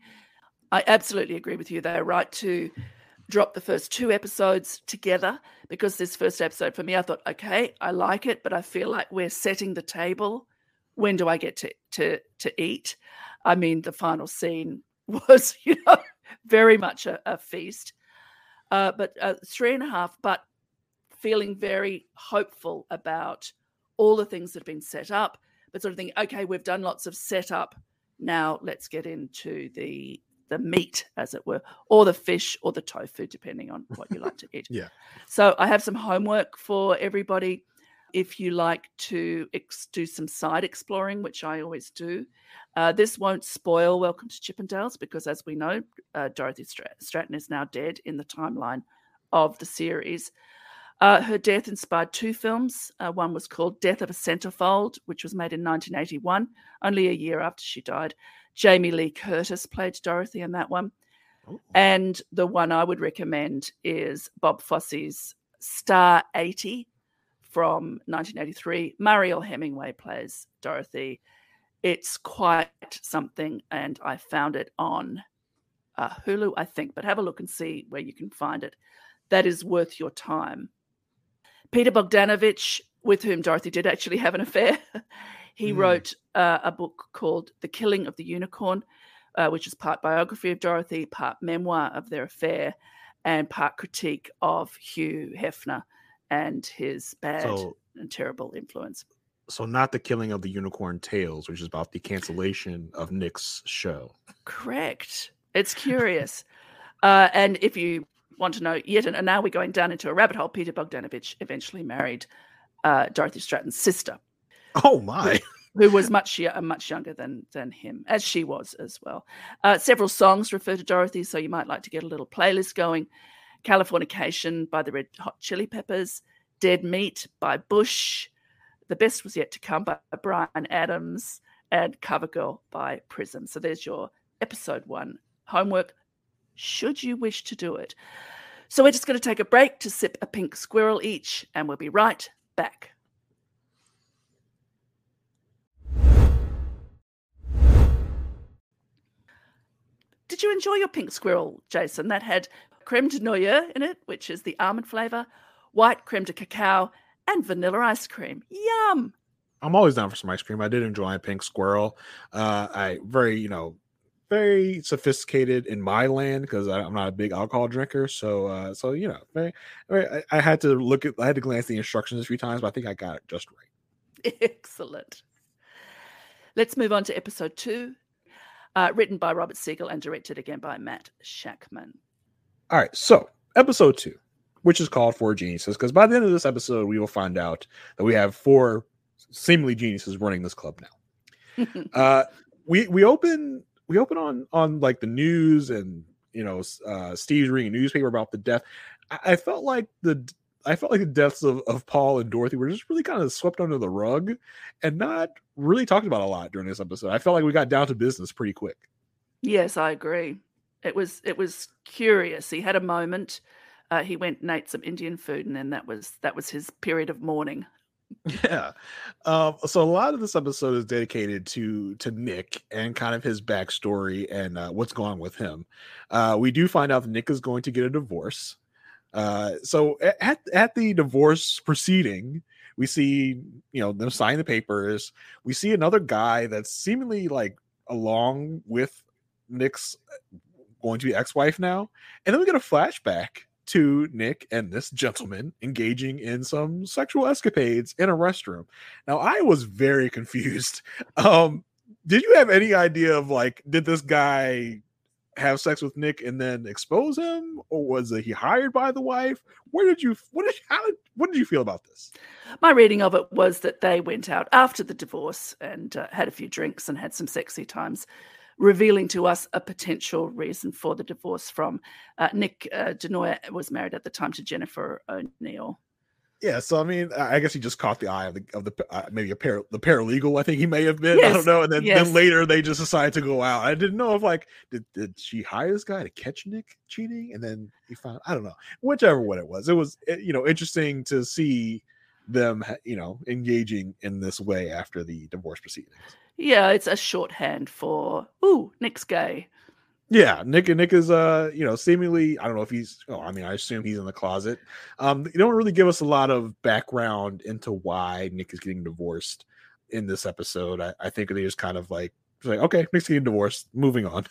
I absolutely agree with you. They're right to drop the first two episodes together, because this first episode for me, I thought, okay, I like it, but I feel like we're setting the table. When do I get to to to eat? I mean, the final scene was, you know, very much a, a feast. Uh, but uh, three and a half, but feeling very hopeful about all the things that have been set up, but sort of thinking, okay, we've done lots of setup. Now let's get into the the meat, as it were, or the fish or the tofu, depending on what you like to eat.
Yeah.
So I have some homework for everybody. If you like to ex- do some side exploring, which I always do, uh, this won't spoil Welcome to Chippendales, because as we know, uh, Dorothy Strat- Stratton is now dead in the timeline of the series. Uh, her death inspired two films. Uh, one was called Death of a Centerfold, which was made in nineteen eighty-one, only a year after she died. Jamie Lee Curtis played Dorothy in that one. Ooh. And the one I would recommend is Bob Fosse's Star eighty from nineteen eighty-three. Mariel Hemingway plays Dorothy. It's quite something, and I found it on uh, Hulu, I think, but have a look and see where you can find it. That is worth your time. Peter Bogdanovich, with whom Dorothy did actually have an affair, he mm. wrote uh, a book called The Killing of the Unicorn, uh, which is part biography of Dorothy, part memoir of their affair, and part critique of Hugh Hefner and his bad so, and terrible influence.
So not The Killing of the Unicorn Tales, which is about the cancellation of Nick's show.
Correct. It's curious. uh, and if you want to know yet, and now we're going down into a rabbit hole, Peter Bogdanovich eventually married uh, Dorothy Stratton's sister.
Oh, my.
Who, who was much, uh, much younger than, than him, as she was as well. Uh, several songs refer to Dorothy, so you might like to get a little playlist going. Californication by the Red Hot Chili Peppers, Dead Meat by Bush, The Best Was Yet to Come by Bryan Adams, and Covergirl by Prism. So there's your episode one homework, should you wish to do it. So we're just going to take a break to sip a pink squirrel each, and we'll be right back. Did you enjoy your pink squirrel, Jason? That had creme de noyer in it, which is the almond flavor, white creme de cacao, and vanilla ice cream. Yum!
I'm always down for some ice cream. I did enjoy a pink squirrel. Uh, I very, you know, very sophisticated in my land, because I'm not a big alcohol drinker. So, uh, so you know, very, very, I, I had to look at, I had to glance at the instructions a few times, but I think I got it just right.
Excellent. Let's move on to episode two, uh, written by Robert Siegel and directed again by Matt Shakman.
All right, so episode two, which is called Four Geniuses, because by the end of this episode, we will find out that we have four seemingly geniuses running this club now. uh, we we open we open on on like the news, and you know, uh, Steve's reading a newspaper about the death. I, I felt like the I felt like the deaths of, of Paul and Dorothy were just really kind of swept under the rug and not really talked about a lot during this episode. I felt like we got down to business pretty quick.
Yes, I agree. It was it was curious. He had a moment. Uh, he went and ate some Indian food, and then that was that was his period of mourning.
Yeah. Um, so a lot of this episode is dedicated to to Nick and kind of his backstory and uh, what's going on with him. Uh, we do find out that Nick is going to get a divorce. Uh, so at at the divorce proceeding, we see, you know, them sign the papers. We see another guy that's seemingly like along with Nick's going to be ex-wife now. And then we get a flashback to Nick and this gentleman engaging in some sexual escapades in a restroom. Now, I was very confused. Um, did you have any idea of like, did this guy have sex with Nick and then expose him, or was he hired by the wife? Where did you, what did, how did, what did you feel about this?
My reading of it was that they went out after the divorce and uh, had a few drinks and had some sexy times, revealing to us a potential reason for the divorce from uh, Nick uh, DeNoyer was married at the time to Jennifer O'Neill.
Yeah, so I mean, I guess he just caught the eye of the of the uh, maybe a par- the paralegal. I think he may have been.
Yes,
I don't know. And then,
yes.
then later they just decided to go out. I didn't know if like did, did she hire this guy to catch Nick cheating, and then he found I don't know. Whichever one it was, it was you know interesting to see them you know engaging in this way after the divorce proceedings.
Yeah, it's a shorthand for ooh, Nick's gay.
Yeah, Nick and Nick is uh, you know, seemingly, I don't know if he's oh, I mean, I assume he's in the closet. Um, they don't really give us a lot of background into why Nick is getting divorced in this episode. I, I think they just kind of like like, okay, Nick's getting divorced, moving on.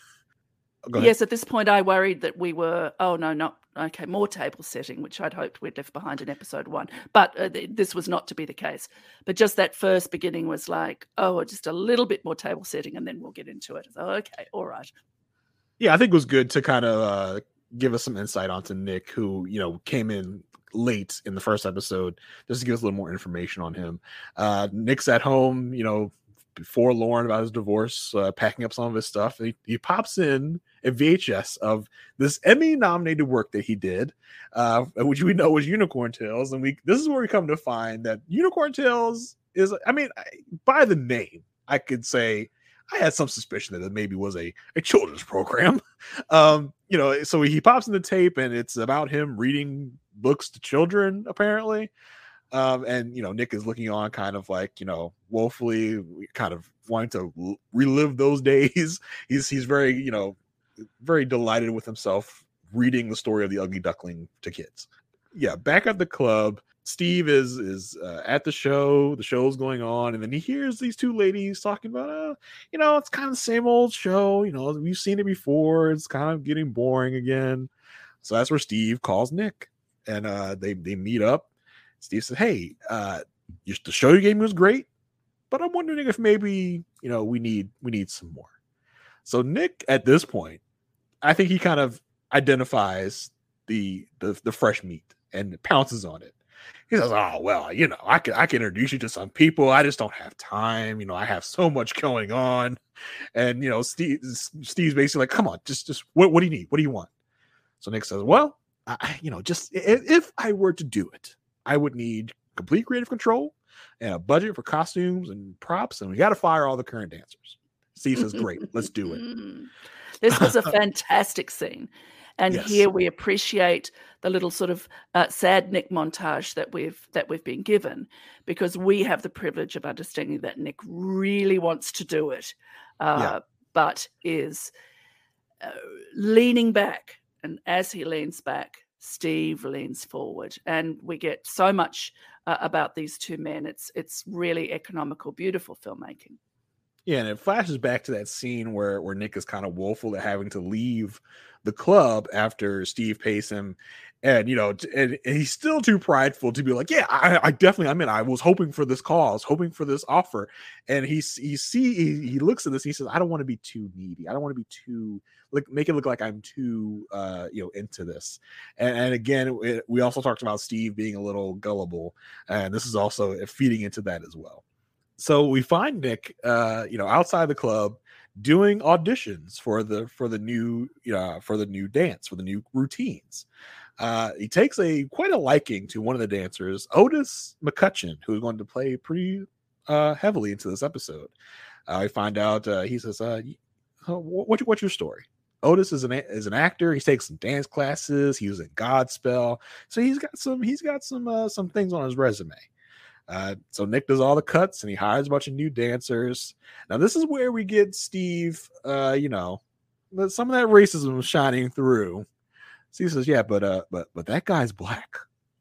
Go ahead.
Yes, at this point I worried that we were, oh no, not okay, more table setting, which I'd hoped we'd left behind in episode one. But uh, th- this was not to be the case. But just that first beginning was like, oh, just a little bit more table setting, and then we'll get into it. So, okay, all right.
Yeah, I think it was good to kind of uh, give us some insight onto Nick, who, you know, came in late in the first episode, just to give us a little more information on him. Uh, Nick's at home, you know, before Lauren about his divorce, uh, packing up some of his stuff. He, he pops in a V H S of this Emmy-nominated work that he did, uh, which we know was Unicorn Tales. And we this is where we come to find that Unicorn Tales is, I mean, by the name, I could say, I had some suspicion that it maybe was a, a children's program. Um, you know, so he pops in the tape and it's about him reading books to children, apparently. Um, and, you know, Nick is looking on kind of like, you know, woefully kind of wanting to relive those days. He's, he's very, you know, very delighted with himself reading the story of the Ugly Duckling to kids. Yeah. Back at the club, Steve is is uh, at the show. The show's going on, and then he hears these two ladies talking about, uh, you know, it's kind of the same old show. You know, we've seen it before. It's kind of getting boring again. So that's where Steve calls Nick, and uh, they they meet up. Steve said, "Hey, uh, you, the show you gave me was great, but I'm wondering if maybe you know we need we need some more." So Nick, at this point, I think he kind of identifies the the, the fresh meat and pounces on it. He says, "Oh, well, you know, I can I can introduce you to some people. I just don't have time. You know, I have so much going on." And, you know, Steve Steve's basically like, "Come on, just just what, what do you need? What do you want?" So Nick says, "Well, I, you know, just if, if I were to do it, I would need complete creative control and a budget for costumes and props, and we got to fire all the current dancers." Steve says, "Great, let's do it."
This was a fantastic scene. And yes. Here we appreciate the little sort of uh, sad Nick montage that we've that we've been given, because we have the privilege of understanding that Nick really wants to do it, uh, yeah. but is uh, leaning back. And as he leans back, Steve leans forward, and we get so much uh, about these two men. It's it's really economical, beautiful filmmaking.
Yeah, and it flashes back to that scene where, where Nick is kind of woeful at having to leave the club after Steve pays him. And, you know, and, and he's still too prideful to be like, yeah, I, I definitely, I mean, I was hoping for this call. I was hoping for this offer. And he, he, see, he, he looks at this and he says, I don't want to be too needy. I don't want to be too, like, make it look like I'm too, uh, you know, into this. And, and again, it, we also talked about Steve being a little gullible. And this is also feeding into that as well. So we find Nick, uh, you know, outside the club doing auditions for the for the new uh, for the new dance, for the new routines. Uh, he takes a quite a liking to one of the dancers, Otis McCutcheon, who is going to play pretty uh, heavily into this episode. Uh, I find out uh, he says, uh, what, "What's your story?" Otis is an is an actor. He's taken some dance classes. He was in Godspell, so he's got some he's got some uh, some things on his resume. Uh, so Nick does all the cuts and he hires a bunch of new dancers. Now this is where we get Steve, uh, you know, some of that racism shining through. Steve says, yeah, but, uh, but, but that guy's black.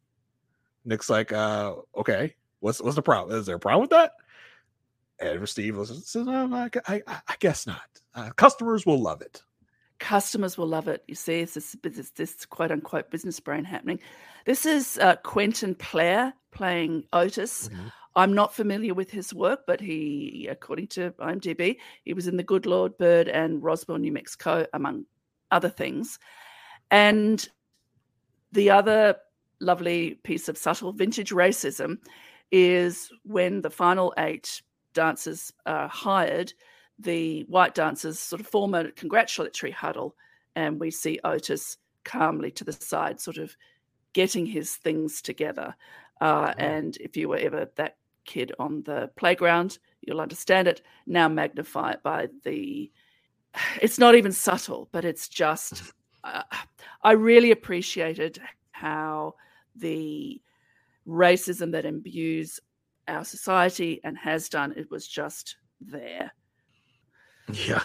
Nick's like, uh, okay, what's, what's the problem? Is there a problem with that? And Steve says, oh, I, I, I guess not. Uh, customers will love it.
customers will love it. You see, it's this, this, this quote unquote business brain happening. This is uh, Quentin Plair playing Otis.
Mm-hmm.
I'm not familiar with his work, but he, according to IMDb, he was in The Good Lord Bird and Roswell, New Mexico, among other things. And the other lovely piece of subtle vintage racism is when the final eight dancers are hired, the white dancers sort of form a congratulatory huddle, and we see Otis calmly to the side, sort of getting his things together. Uh, oh. And if you were ever that kid on the playground, you'll understand it. Now magnify it by the, it's not even subtle, but it's just, uh, I really appreciated how the racism that imbues our society and has done, it was just there.
Yeah.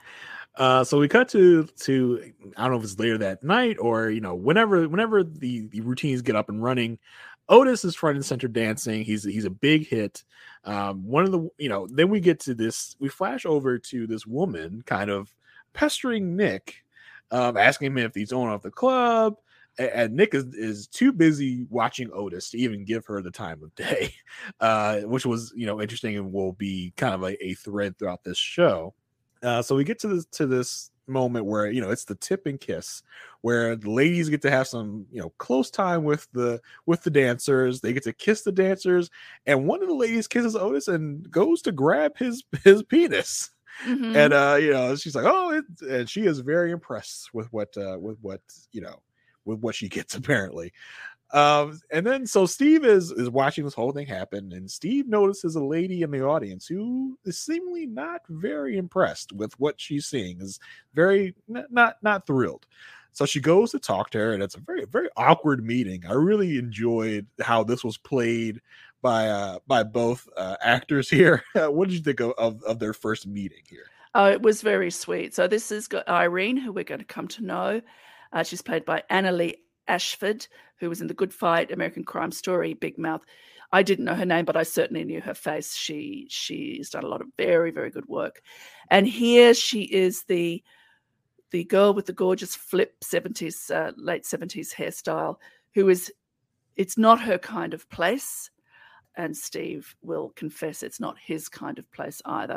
Uh, so we cut to to I don't know if it's later that night or you know whenever whenever the, the routines get up and running. Otis is front and center dancing. He's he's a big hit. Um, one of the you know then we get to this. We flash over to this woman kind of pestering Nick, um, asking him if he's on off the club. And, and Nick is is too busy watching Otis to even give her the time of day, uh, which was you know interesting and will be kind of a, a thread throughout this show. Uh, so we get to this to this moment where you know it's the tip and kiss, where the ladies get to have some you know close time with the with the dancers. They get to kiss the dancers, and one of the ladies kisses Otis and goes to grab his his penis. Mm-hmm. And uh, you know she's like, oh, it, and she is very impressed with what uh, with what you know with what she gets apparently. Um, and then so Steve is is watching this whole thing happen, and Steve notices a lady in the audience who is seemingly not very impressed with what she's seeing, is very not not, not thrilled. So she goes to talk to her, and it's a very very awkward meeting. I really enjoyed how this was played by uh, by both uh, actors here. What did you think of, of of their first meeting here?
Oh, it was very sweet. So this is Irene, who we're going to come to know. Uh, she's played by Annalee Ashford, who was in The Good Fight, American Crime Story, Big Mouth. I didn't know her name, but I certainly knew her face. She she's done a lot of very, very good work. And here she is the the girl with the gorgeous flip seventies, uh, late seventies hairstyle, who is, it's not her kind of place. And Steve will confess it's not his kind of place either.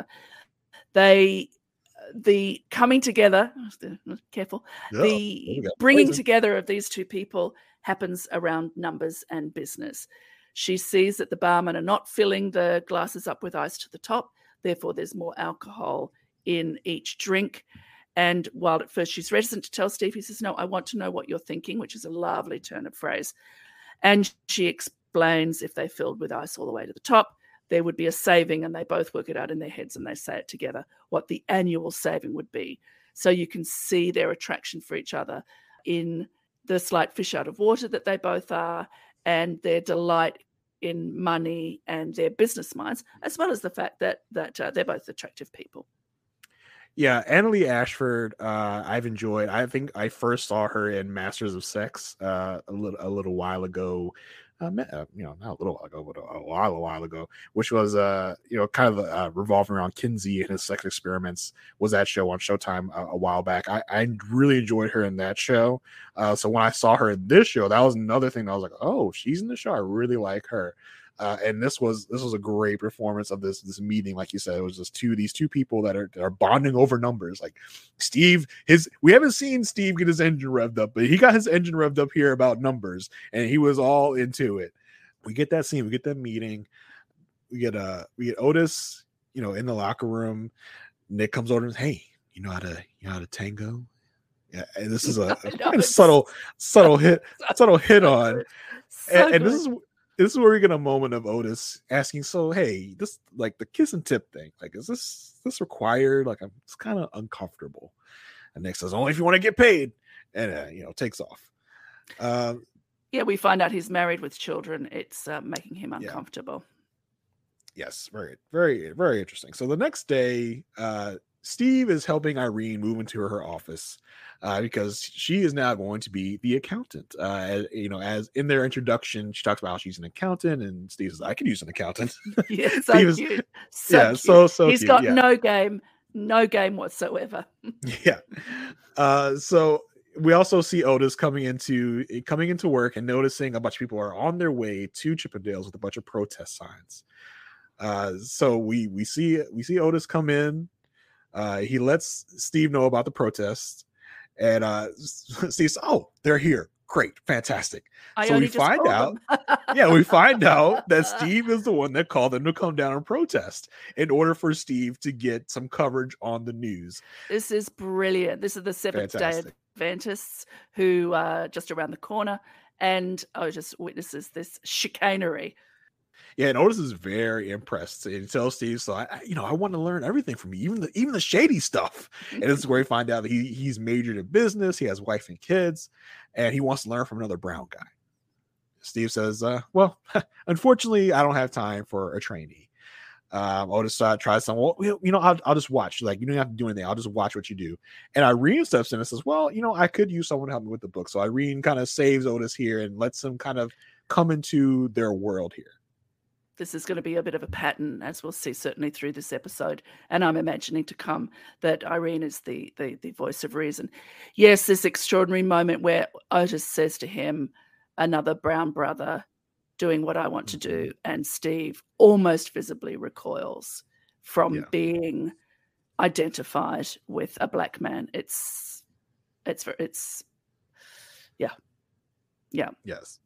They The coming together, careful, yeah, the bringing together of these two people happens around numbers and business. She sees that the barmen are not filling the glasses up with ice to the top. Therefore, there's more alcohol in each drink. And while at first she's reticent to tell Steve, he says, no, I want to know what you're thinking, which is a lovely turn of phrase. And she explains if they filled with ice all the way to the top, there would be a saving, and they both work it out in their heads and they say it together, what the annual saving would be. So you can see their attraction for each other in the slight fish out of water that they both are, and their delight in money and their business minds, as well as the fact that that uh, they're both attractive people.
Yeah, Annalee Ashford, uh, I've enjoyed. I think I first saw her in Masters of Sex uh, a little a little while ago. Uh, you know, not a little while ago, but a while, a while ago, which was, uh, you know, kind of uh, revolving around Kinsey and his sex experiments. Was that show on Showtime a, a while back? I, I really enjoyed her in that show. Uh, so when I saw her in this show, that was another thing that I was like, oh, she's in the show. I really like her. Uh, and this was this was a great performance of this this meeting. Like you said, it was just two these two people that are that are bonding over numbers. Like Steve, his we haven't seen Steve get his engine revved up, but he got his engine revved up here about numbers, and he was all into it. We get that scene, we get that meeting, we get uh we get Otis, you know, in the locker room. Nick comes over and says, hey, you know how to you know how to tango? Yeah, and this is a, a kind of subtle subtle hit subtle hit on, so and, and this is. This is where we get a moment of Otis asking, so, hey, this, like, the kiss and tip thing, like, is this this required? Like, I'm, it's kind of uncomfortable. And Nick says, only if you want to get paid. And, uh, you know, takes off. Um,
yeah, we find out he's married with children. It's uh, making him uncomfortable.
Yeah. Yes, very, very, very interesting. So the next day, uh, Steve is helping Irene move into her office uh, because she is now going to be the accountant. Uh, as, you know, as in their introduction, she talks about how she's an accountant, and Steve says, "I could use an accountant."
Yeah, so
is,
cute. So
yeah,
cute.
so so
he's
cute,
got
yeah.
no game, no game whatsoever.
Yeah. Uh, so we also see Otis coming into coming into work and noticing a bunch of people are on their way to Chippendales with a bunch of protest signs. Uh, so we we see we see Otis come in. Uh, he lets Steve know about the protests, and uh, Steve says, "Oh, they're here. Great, fantastic."
I
so
only
we
just
find
called
out,
them.
yeah, we find out that Steve is the one that called them to come down and protest in order for Steve to get some coverage on the news.
This is brilliant. This is the Seventh Day
Fantastic.
Adventists who are just around the corner, and Otis witnesses this chicanery.
Yeah, and Otis is very impressed. And he tells Steve, "So I, you know, I want to learn everything from you, even the even the shady stuff." And this is where we find out that he he's majored in business. He has wife and kids, and he wants to learn from another brown guy. Steve says, uh, "Well, unfortunately, I don't have time for a trainee." Um, Otis uh, tries some. Well, you know, I'll, I'll just watch. Like, you don't have to do anything. I'll just watch what you do. And Irene steps in and says, "Well, you know, I could use someone to help me with the book." So Irene kind of saves Otis here and lets him kind of come into their world here.
This is going to be a bit of a pattern, as we'll see certainly through this episode. And I'm imagining to come that Irene is the, the, the voice of reason. Yes, this extraordinary moment where Otis says to him, another brown brother doing what I want to do. And Steve almost visibly recoils from
Yeah.
being identified with a black man. It's, it's, it's, yeah. Yeah.
Yes.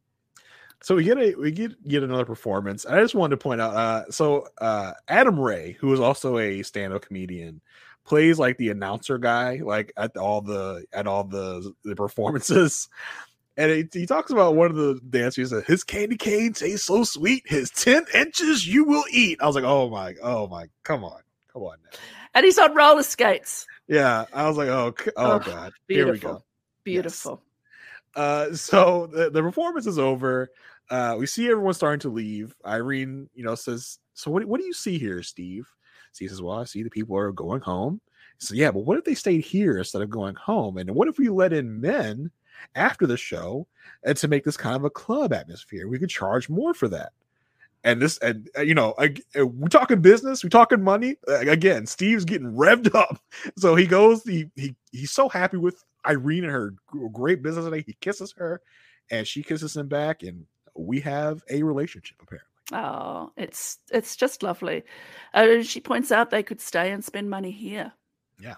So we get a we get get another performance. I just wanted to point out. Uh, so uh, Adam Ray, who is also a stand-up comedian, plays like the announcer guy, like at all the at all the the performances. And he, he talks about one of the dancers that his candy cane tastes so sweet, his ten inches you will eat. I was like, oh my, oh my, come on, come on now.
And he's on roller skates.
Yeah, I was like, oh, oh,
Oh,
god,
beautiful.
here we go.
Beautiful.
Yes. Uh, so the, the performance is over. Uh, we see everyone starting to leave. Irene, you know, says, "So what? What do you see here, Steve?" Steve says, "Well, I see the people are going home." So yeah, but what if they stayed here instead of going home? And what if we let in men after the show and to make this kind of a club atmosphere? We could charge more for that. And this, and uh, you know, I, uh, we're talking business, we're talking money. Uh, again, Steve's getting revved up, so he goes. He he he's so happy with Irene and her great business today. He kisses her, and she kisses him back, and we have a relationship apparently.
Oh, it's it's just lovely. Uh, she points out they could stay and spend money here.
Yeah.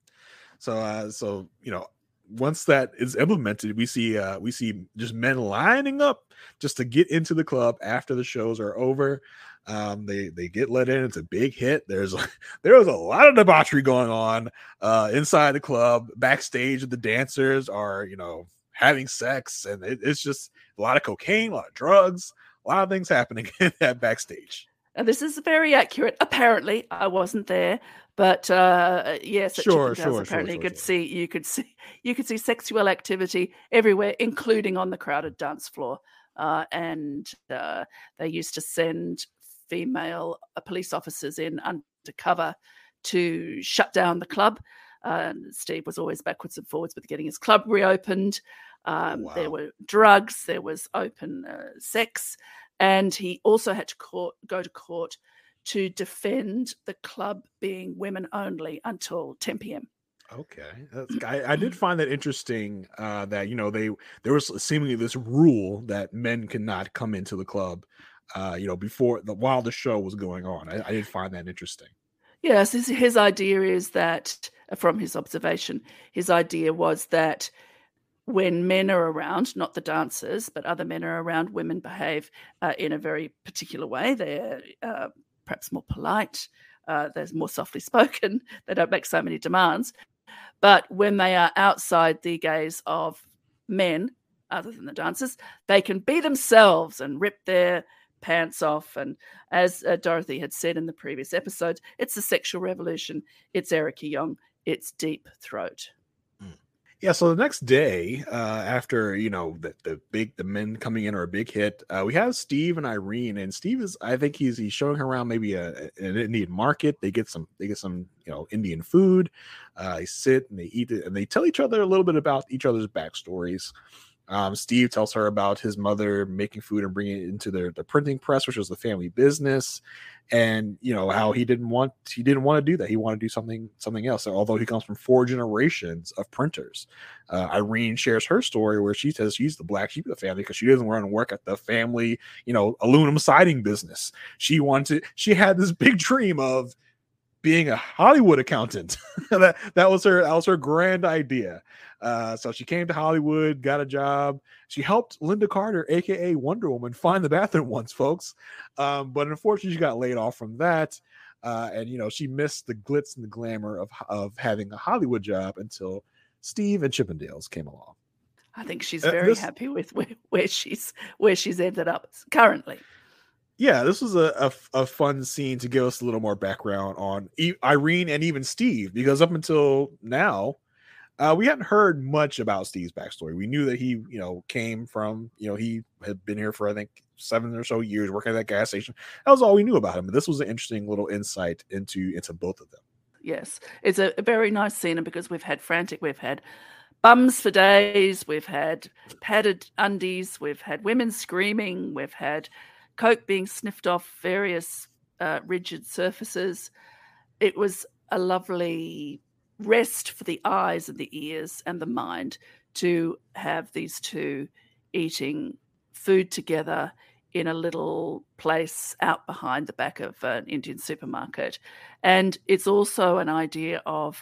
So uh so you know, once that is implemented, we see uh we see just men lining up just to get into the club after the shows are over. Um they they get let in. It's a big hit. There's there was a lot of debauchery going on uh inside the club. Backstage, the dancers are, you know, having sex, and it, it's just a lot of cocaine, a lot of drugs, a lot of things happening in that backstage.
And this is very accurate. Apparently, I wasn't there, but uh, yes, at
Sure,
Chippendales,
sure,
apparently
sure,
you could
sure.
see you could see you could see sexual activity everywhere, including on the crowded dance floor. Uh, and uh, they used to send female uh, police officers in undercover to shut down the club. Uh, Steve was always backwards and forwards with getting his club reopened. Um,
Wow.
There were drugs, there was open uh, sex, and he also had to court, go to court to defend the club being women only until ten p.m.
Okay, That's, I, I did find that interesting. Uh, that you know they there was seemingly this rule that men cannot come into the club. Uh, you know, before the while the show was going on. I, I did find that interesting.
Yes, his, his idea is that, from his observation, his idea was that when men are around, not the dancers, but other men are around, women behave uh, in a very particular way. They're uh, perhaps more polite. Uh, they're more softly spoken. They don't make so many demands. But when they are outside the gaze of men, other than the dancers, they can be themselves and rip their pants off. And as uh, Dorothy had said in the previous episode, it's the sexual revolution. It's Erica Young. It's Deep Throat.
Yeah, so the next day, uh, after you know the, the big the men coming in are a big hit, uh, we have Steve and Irene, and Steve is I think he's he's showing her around maybe a, an Indian market. They get some they get some you know Indian food. Uh, they sit and they eat it, and they tell each other a little bit about each other's backstories. Um, Steve tells her about his mother making food and bringing it into their the printing press, which was the family business, and you know how he didn't want he didn't want to do that. He wanted to do something something else. And although he comes from four generations of printers, uh, Irene shares her story where she says she's the black sheep of the family because she doesn't want to work at the family, you know, aluminum siding business. She wanted she had this big dream of being a Hollywood accountant. that that was her that was her grand idea. Uh, so she came to Hollywood, got a job. She helped Linda Carter, aka Wonder Woman, find the bathroom once, folks. Um, but unfortunately, she got laid off from that. Uh, and you know, she missed the glitz and the glamour of of having a Hollywood job until Steve and Chippendales came along.
I think she's very uh, this, happy with where, where she's where she's ended up currently.
Yeah, this was a, a, a fun scene to give us a little more background on e- Irene and even Steve, because up until now, uh, we hadn't heard much about Steve's backstory. We knew that he, you know, came from, you know, he had been here for, I think, seven or so years working at that gas station. That was all we knew about him. But this was an interesting little insight into, into both of them.
Yes, it's a, a very nice scene because we've had frantic, we've had bums for days, we've had padded undies, we've had women screaming, we've had coke being sniffed off various uh, rigid surfaces. It was a lovely rest for the eyes and the ears and the mind to have these two eating food together in a little place out behind the back of an Indian supermarket. And it's also an idea of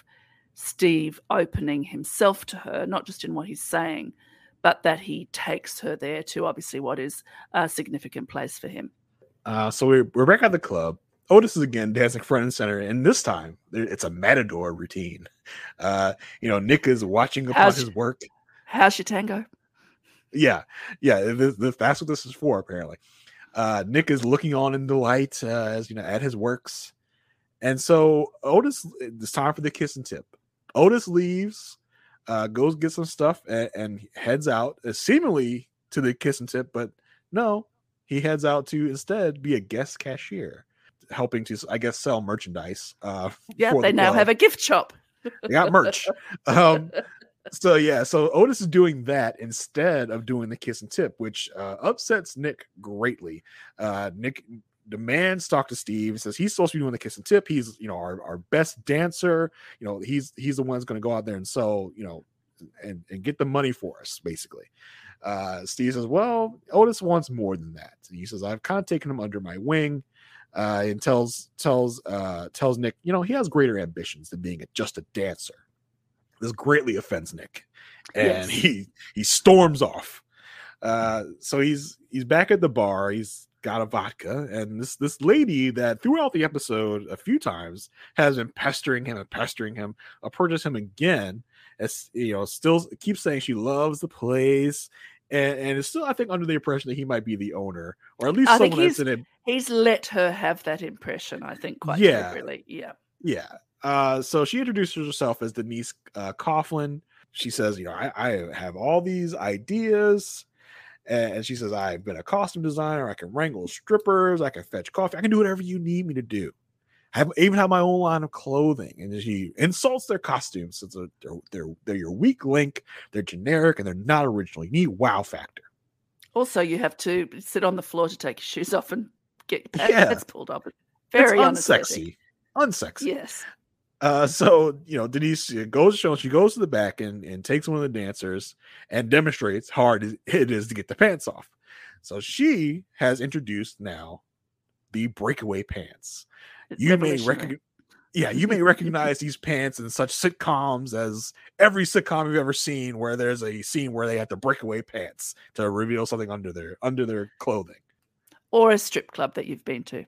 Steve opening himself to her, not just in what he's saying, but that he takes her there to obviously what is a significant place for him.
Uh, so we're, we're back at the club. Otis is again dancing front and center, and this time it's a matador routine. Uh, you know, Nick is watching upon his work.
How's your tango?
Yeah, yeah, this, this, that's what this is for, apparently. Uh, Nick is looking on in delight uh, as, you know, at his works. And so Otis, it's time for the kiss and tip. Otis leaves, uh, goes get some stuff, and, and heads out, uh, seemingly to the kiss and tip, but no, he heads out to instead be a guest cashier, helping to, I guess, sell merchandise. Uh,
yeah, they the now have a gift shop.
They got merch. Um, so yeah, so Otis is doing that instead of doing the kiss and tip, which uh, upsets Nick greatly. Uh, Nick demands talk to Steve. He says he's supposed to be doing the kiss and tip. He's, you know, our, our best dancer. You know, he's he's the one that's going to go out there and sell, you know, and, and get the money for us, basically. Uh, Steve says, well, Otis wants more than that. And he says, I've kind of taken him under my wing. Uh, and tells tells uh, tells Nick, you know, he has greater ambitions than being a, just a dancer. This greatly offends Nick, and yes. he he storms off. Uh, so he's he's back at the bar. He's got a vodka, and this this lady that throughout the episode a few times has been pestering him and pestering him, approaches him again. As you know, still keeps saying she loves the place. And, and it's still, I think, under the impression that he might be the owner, or at least
I
someone that's
in
it.
He's let her have that impression, I think, quite
yeah,
really. Yeah.
Yeah. Uh, so she introduces herself as Denise uh, Coughlin. She says, you know, I, I have all these ideas. And she says, I've been a costume designer. I can wrangle strippers. I can fetch coffee. I can do whatever you need me to do. I have, even have my own line of clothing. And she insults their costumes. It's a, they're, they're, they're your weak link. They're generic and they're not original. You need wow factor.
Also, you have to sit on the floor to take your shoes off and get your pants
yeah.
pulled up. Very
it's unsexy. Unsexy.
Yes.
Uh, so, you know, Denise goes to show, she goes to the back and, and takes one of the dancers and demonstrates how hard it is to get the pants off. So she has introduced now the breakaway pants.
It's
you may recognize, yeah, you may recognize these pants in such sitcoms as every sitcom you've ever seen, where there's a scene where they have to break away pants to reveal something under their under their clothing,
or a strip club that you've been to.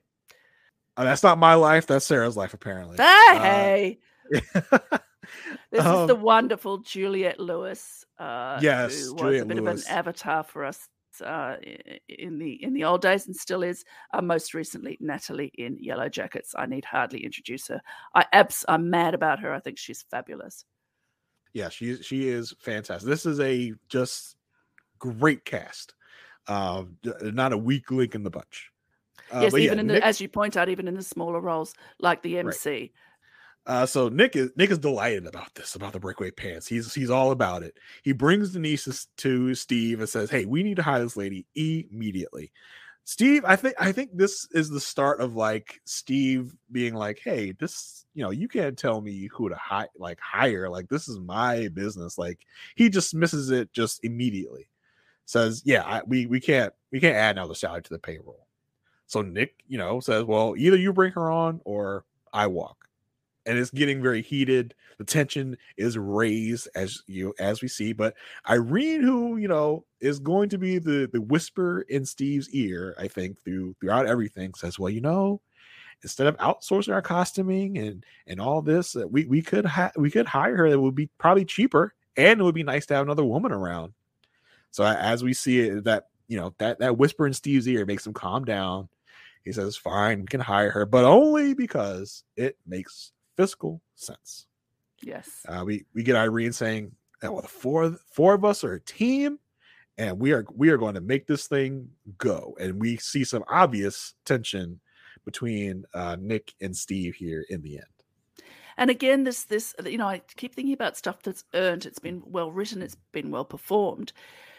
Uh, that's not my life. That's Sarah's life, apparently.
Hey,
uh,
this
um,
is the wonderful Juliette Lewis. Uh,
yes,
who was
Juliette
a bit
Lewis.
of an avatar for us uh, in the in the old days, and still is. Uh, most recently, Natalie in Yellow Jackets. I need hardly introduce her. I abs- I'm mad about her. I think she's fabulous.
Yeah, she she is fantastic. This is a just great cast. Uh, not a weak link in the bunch. Uh,
yes, even
yeah,
in
Nick,
the, as you point out, even in the smaller roles like the M C.
Right. Uh, so Nick is Nick is delighted about this, about the breakaway pants. He's he's all about it. He brings Denise to Steve and says, "Hey, we need to hire this lady immediately." Steve, I think I think this is the start of like Steve being like, "Hey, this, you know, you can't tell me who to hire, like hire. Like this is my business." Like he dismisses it just immediately. Says, "Yeah, I, we we can't we can't add another salary to the payroll." So Nick, you know, says, "Well, either you bring her on or I walk." And it's getting very heated. The tension is raised as you as we see. But Irene, who you know is going to be the the whisper in Steve's ear, I think through throughout everything, says, "Well, you know, instead of outsourcing our costuming and and all this, uh, we we could ha- we could hire her. It would be probably cheaper, and it would be nice to have another woman around." So as we see it, that you know that that whisper in Steve's ear makes him calm down. He says, "Fine, we can hire her, but only because it makes fiscal sense."
Yes.
Uh, we we get Irene saying, "Oh, well, the four four of us are a team, and we are we are going to make this thing go." And we see some obvious tension between uh, Nick and Steve here in the end.
And again, this this you know, I keep thinking about stuff that's earned. It's been well written. It's been well performed.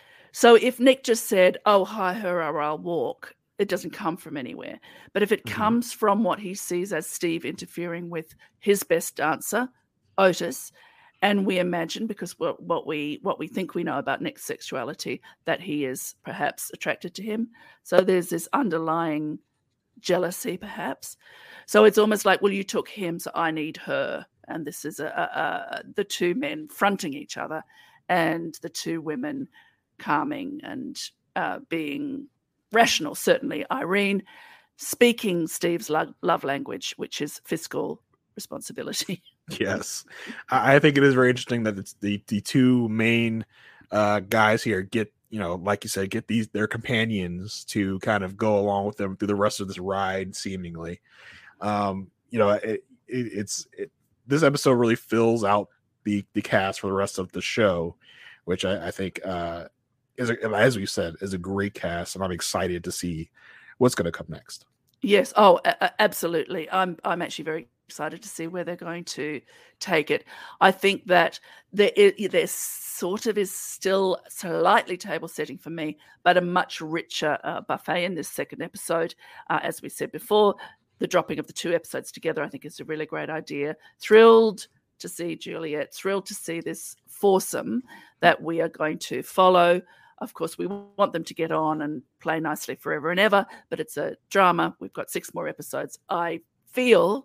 So if Nick just said, "Oh, hire her or I'll walk," it doesn't come from anywhere. But if it mm-hmm. comes from what he sees as Steve interfering with his best dancer, Otis, and we imagine, because what, what we what we think we know about Nick's sexuality, that he is perhaps attracted to him. So there's this underlying jealousy, perhaps. So it's almost like, well, you took him, so I need her. And this is a, a, a, the two men fronting each other and the two women calming and uh, being rational. Certainly Irene speaking Steve's lo- love language, which is fiscal responsibility.
Yes. I think it is very interesting that it's the, the two main uh, guys here get, you know, like you said, get these their companions to kind of go along with them through the rest of this ride, seemingly. Um, you know, it, it, it's it, this episode really fills out the the cast for the rest of the show, which I, I think uh, is, a, as we said, is a great cast, and I'm excited to see what's going to come next.
Yes. Oh, a- absolutely. I'm I'm actually very excited to see where they're going to take it. I think that there is, there sort of is still slightly table setting for me, but a much richer uh, buffet in this second episode. Uh, as we said before, the dropping of the two episodes together, I think, is a really great idea. Thrilled to see Juliet, thrilled to see this foursome that we are going to follow. Of course, we want them to get on and play nicely forever and ever, but it's a drama. We've got six more episodes. I feel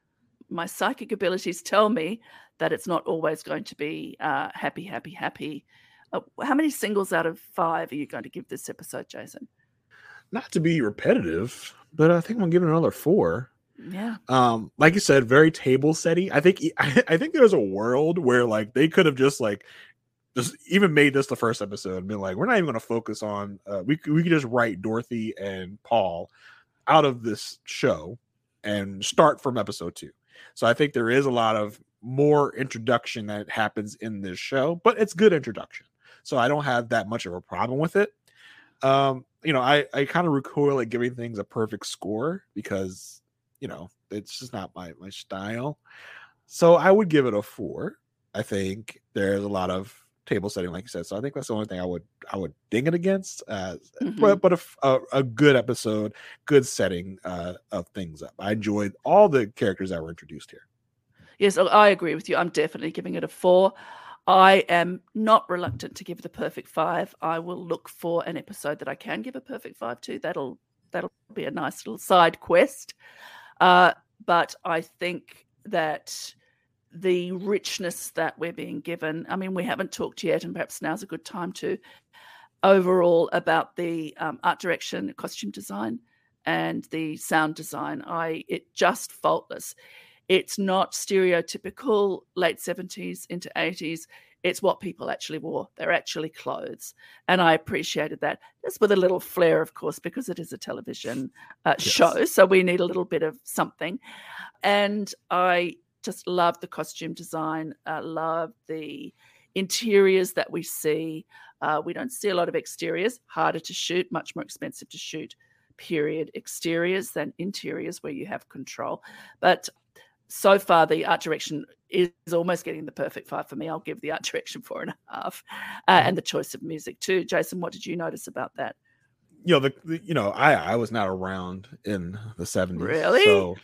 my psychic abilities tell me that it's not always going to be uh, happy, happy, happy. Uh, how many singles out of five are you going to give this episode, Jason?
Not to be repetitive, but I think I'm giving another four.
Yeah.
Um, like you said, very table setting. I think I, I think there's a world where like they could have just like just even made this the first episode and been like, we're not even going to focus on. Uh, we we could just write Dorothy and Paul out of this show and start from episode two. So I think there is a lot of more introduction that happens in this show, but it's good introduction. So I don't have that much of a problem with it. Um, you know, I, I kind of recoil at giving things a perfect score because, you know, it's just not my, my style. So I would give it a four. I think there's a lot of table setting, like you said. So I think that's the only thing I would I would ding it against. Uh, mm-hmm. But but a, a, a good episode, good setting uh, of things up. I enjoyed all the characters that were introduced here.
Yes, I agree with you. I'm definitely giving it a four. I am not reluctant to give the perfect five. I will look for an episode that I can give a perfect five to. That'll that'll be a nice little side quest. Uh, but I think that the richness that we're being given, I mean, we haven't talked yet, and perhaps now's a good time to, overall about the um, art direction, costume design, and the sound design. I it just faultless. It's not stereotypical late seventies into eighties. It's what people actually wore. They're actually clothes. And I appreciated that. Just with a little flair, of course, because it is a television uh, yes. show. So we need a little bit of something. And I just love the costume design. I uh, love the interiors that we see. Uh, we don't see a lot of exteriors. Harder to shoot, much more expensive to shoot, period, exteriors than interiors where you have control. But so far the art direction is almost getting the perfect five for me. I'll give the art direction four and a half, uh, mm-hmm. and the choice of music too. Jason, what did you notice about that?
You know, the, the you know, I I was not around in the seventies,
really.
So,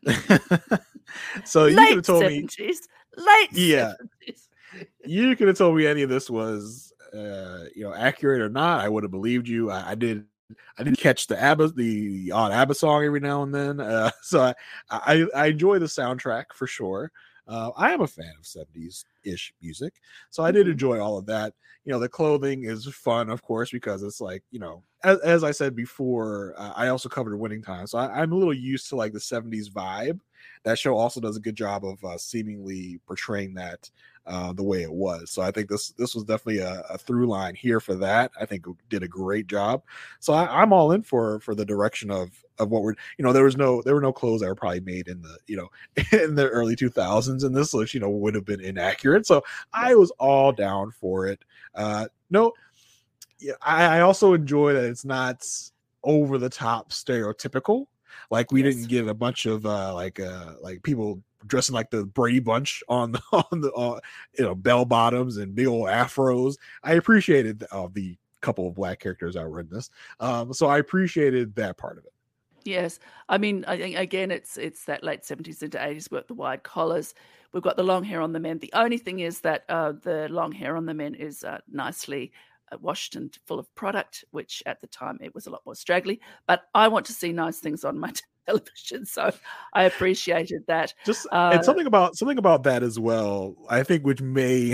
so you could have told
seventies, me late
yeah,
seventies.
You could have told me any of this was uh, you know accurate or not. I would have believed you. I, I did. I did catch the ABBA, the odd ABBA song every now and then. Uh, so I, I, I enjoy the soundtrack for sure. Uh, I am a fan of seventies-ish music. So I did enjoy all of that. You know, the clothing is fun, of course, because it's like, you know, as, as I said before, uh, I also covered Winning Time. So I, I'm a little used to like the seventies vibe. That show also does a good job of uh, seemingly portraying that uh, the way it was. So I think this this was definitely a, a through line here for that. I think it did a great job. So I, I'm all in for for the direction of of what we're, you know, there was no there were no clothes that were probably made in the, you know, in the early two thousands, and this looks, you know, would have been inaccurate. So I was all down for it. Uh, no, yeah, I, I also enjoy that it's not over the top stereotypical. Like we yes. didn't get a bunch of uh, like uh, like people dressing like the Brady Bunch on the on the uh, you know bell bottoms and big old afros. I appreciated the, uh, the couple of black characters that were in this, um, so I appreciated that part of it.
Yes, I mean, I think again, it's it's that late seventies into eighties with the wide collars. We've got the long hair on the men. The only thing is that uh, the long hair on the men is uh, nicely uh, washed and full of product, which at the time it was a lot more straggly. But I want to see nice things on my television, so I appreciated that.
Just
uh,
and something about something about that as well, I think, which may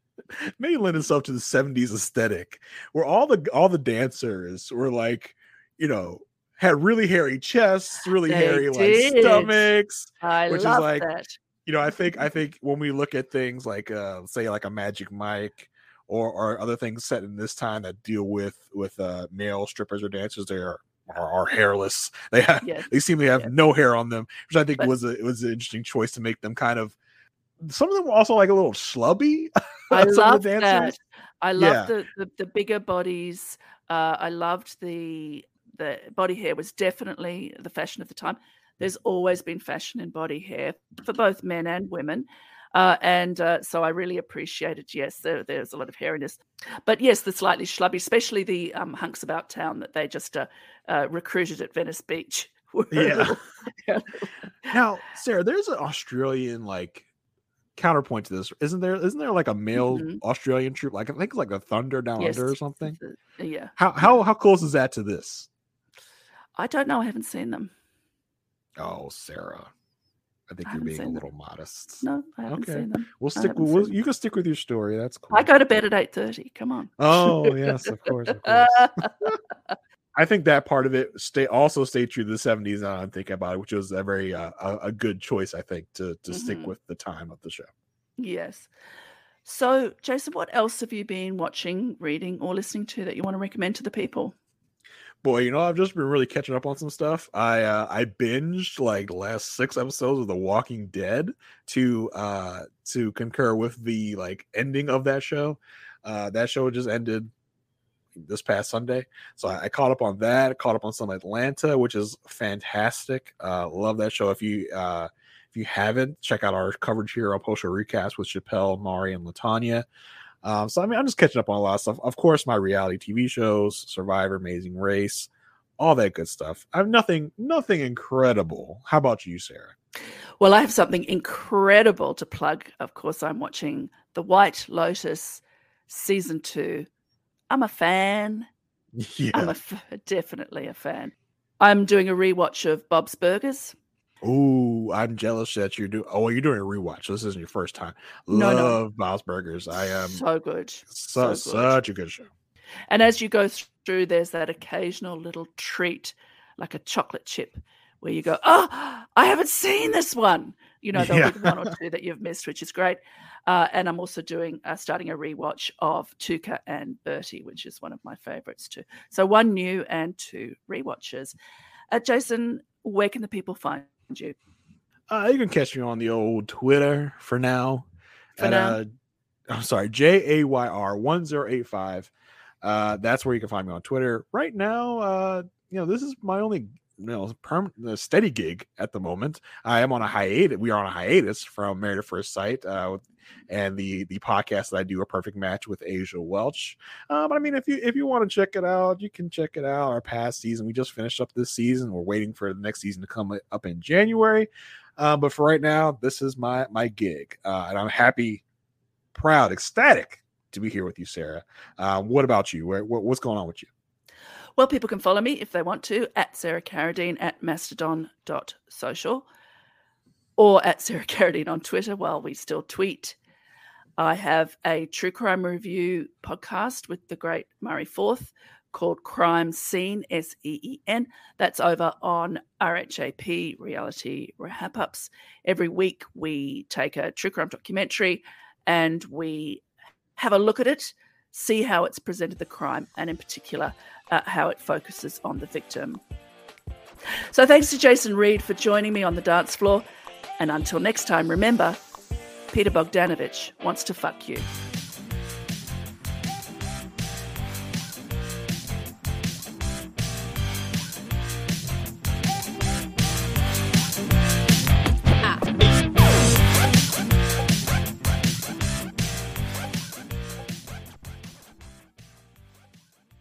may lend itself to the seventies aesthetic, where all the all the dancers were like, you know, had really hairy chests, really
they
hairy
did.
like stomachs,
I
which
love
is like
that.
You know, I think I think when we look at things like uh say like a Magic Mike or or other things set in this time that deal with with uh male strippers or dancers, they are are, are hairless. They have
Yes.
they seem to have
Yes.
no hair on them, which I think
But-
was a it was an interesting choice to make them kind of, some of them were also like a little schlubby.
I
some of
love
the
that.
dancers.
I love
Yeah.
the, the the bigger bodies. Uh, I loved the the body hair was definitely the fashion of the time. There's always been fashion in body hair for both men and women. Uh, and uh, so I really appreciated, yes, there, there's a lot of hairiness. But yes, the slightly schlubby, especially the um, hunks about town that they just uh, uh, recruited at Venice Beach.
Yeah.
Little, yeah.
Now, Sarah, there's an Australian like counterpoint to this, isn't there? Isn't there like a male
Mhm.
Australian troop? Like I think it's like the Thunder Down
Yes.
Under or something.
Uh, Yeah.
How how how close is that to this?
I don't know. I haven't seen them.
Oh, Sarah, I think
I
you're
haven't
being a
seen them.
little modest.
No, I haven't
Okay.
seen them.
We'll
I
stick.
haven't
We'll,
seen
you can stick with your story. That's cool.
I go to bed at eight thirty. Come on.
Oh yes, of course, of course. I think that part of it stay also stayed true to the seventies. Now I'm thinking about it, which was a very uh, a, a good choice, I think, to to stick
Mhm.
with the time of the show.
Yes. So, Jason, what else have you been watching, reading, or listening to that you want to recommend to the people?
Boy, you know, I've just been really catching up on some stuff. I uh, I binged like the last six episodes of The Walking Dead to uh to concur with the like ending of that show. Uh, that show just ended this past Sunday, so I, I caught up on that. Caught up on some Atlanta, which is fantastic. Uh, love that show. If you uh if you haven't, check out our coverage here on Post Show Recast with Chappelle, Mari, and Latanya. Um, so I mean, I'm just catching up on a lot of stuff. Of course, my reality T V shows, Survivor, Amazing Race, all that good stuff. I have nothing, nothing incredible. How about you, Sarah?
Well, I have something incredible to plug. Of course, I'm watching The White Lotus season two. I'm a fan.
Yeah.
I'm a f- definitely a fan. I'm doing a rewatch of Bob's Burgers.
Ooh, I'm jealous that you're doing. Oh, you're doing a rewatch. This isn't your first time.
No, no.
Love Bob's Burgers. I am
So good.
su-
so good.
such a good show.
And as you go through, there's that occasional little treat, like a chocolate chip, where you go, oh, I haven't seen this one. You know, there'll
Yeah.
be one or two that you've missed, which is great. Uh, and I'm also doing, uh, starting a rewatch of Tuca and Bertie, which is one of my favorites too. So one new and two rewatches. Uh, Jason, where can the people find you?
Uh, you can catch me on the old Twitter for now.
For
at,
now?
Uh, I'm sorry, J A Y R one zero eight five. Uh, that's where you can find me on Twitter. Right now, uh, you know, this is my only you know, perm, a steady gig at the moment. I am on a hiatus. We are on a hiatus from Married at First Sight, uh, and the the podcast that I do, A Perfect Match with Asia Welch. Uh, but I mean, if you if you want to check it out, you can check it out. Our past season, we just finished up this season. We're waiting for the next season to come up in January. Uh, but for right now, this is my my gig, uh, and I'm happy, proud, ecstatic to be here with you, Sarah. Uh, what about you? Where, what, what's going on with you?
Well, people can follow me if they want to at Sarah Carradine at mastodon dot social or at Sarah Carradine on Twitter while we still tweet. I have a true crime review podcast with the great Murray Forth called Crime Scene, S E E N. That's over on R H A P, Reality Wrap-Ups. Every week we take a true crime documentary and we have a look at it, see how it's presented the crime, and in particular, uh, how it focuses on the victim. So thanks to Jason Reed for joining me on the dance floor. And until next time, remember, Peter Bogdanovich wants to fuck you.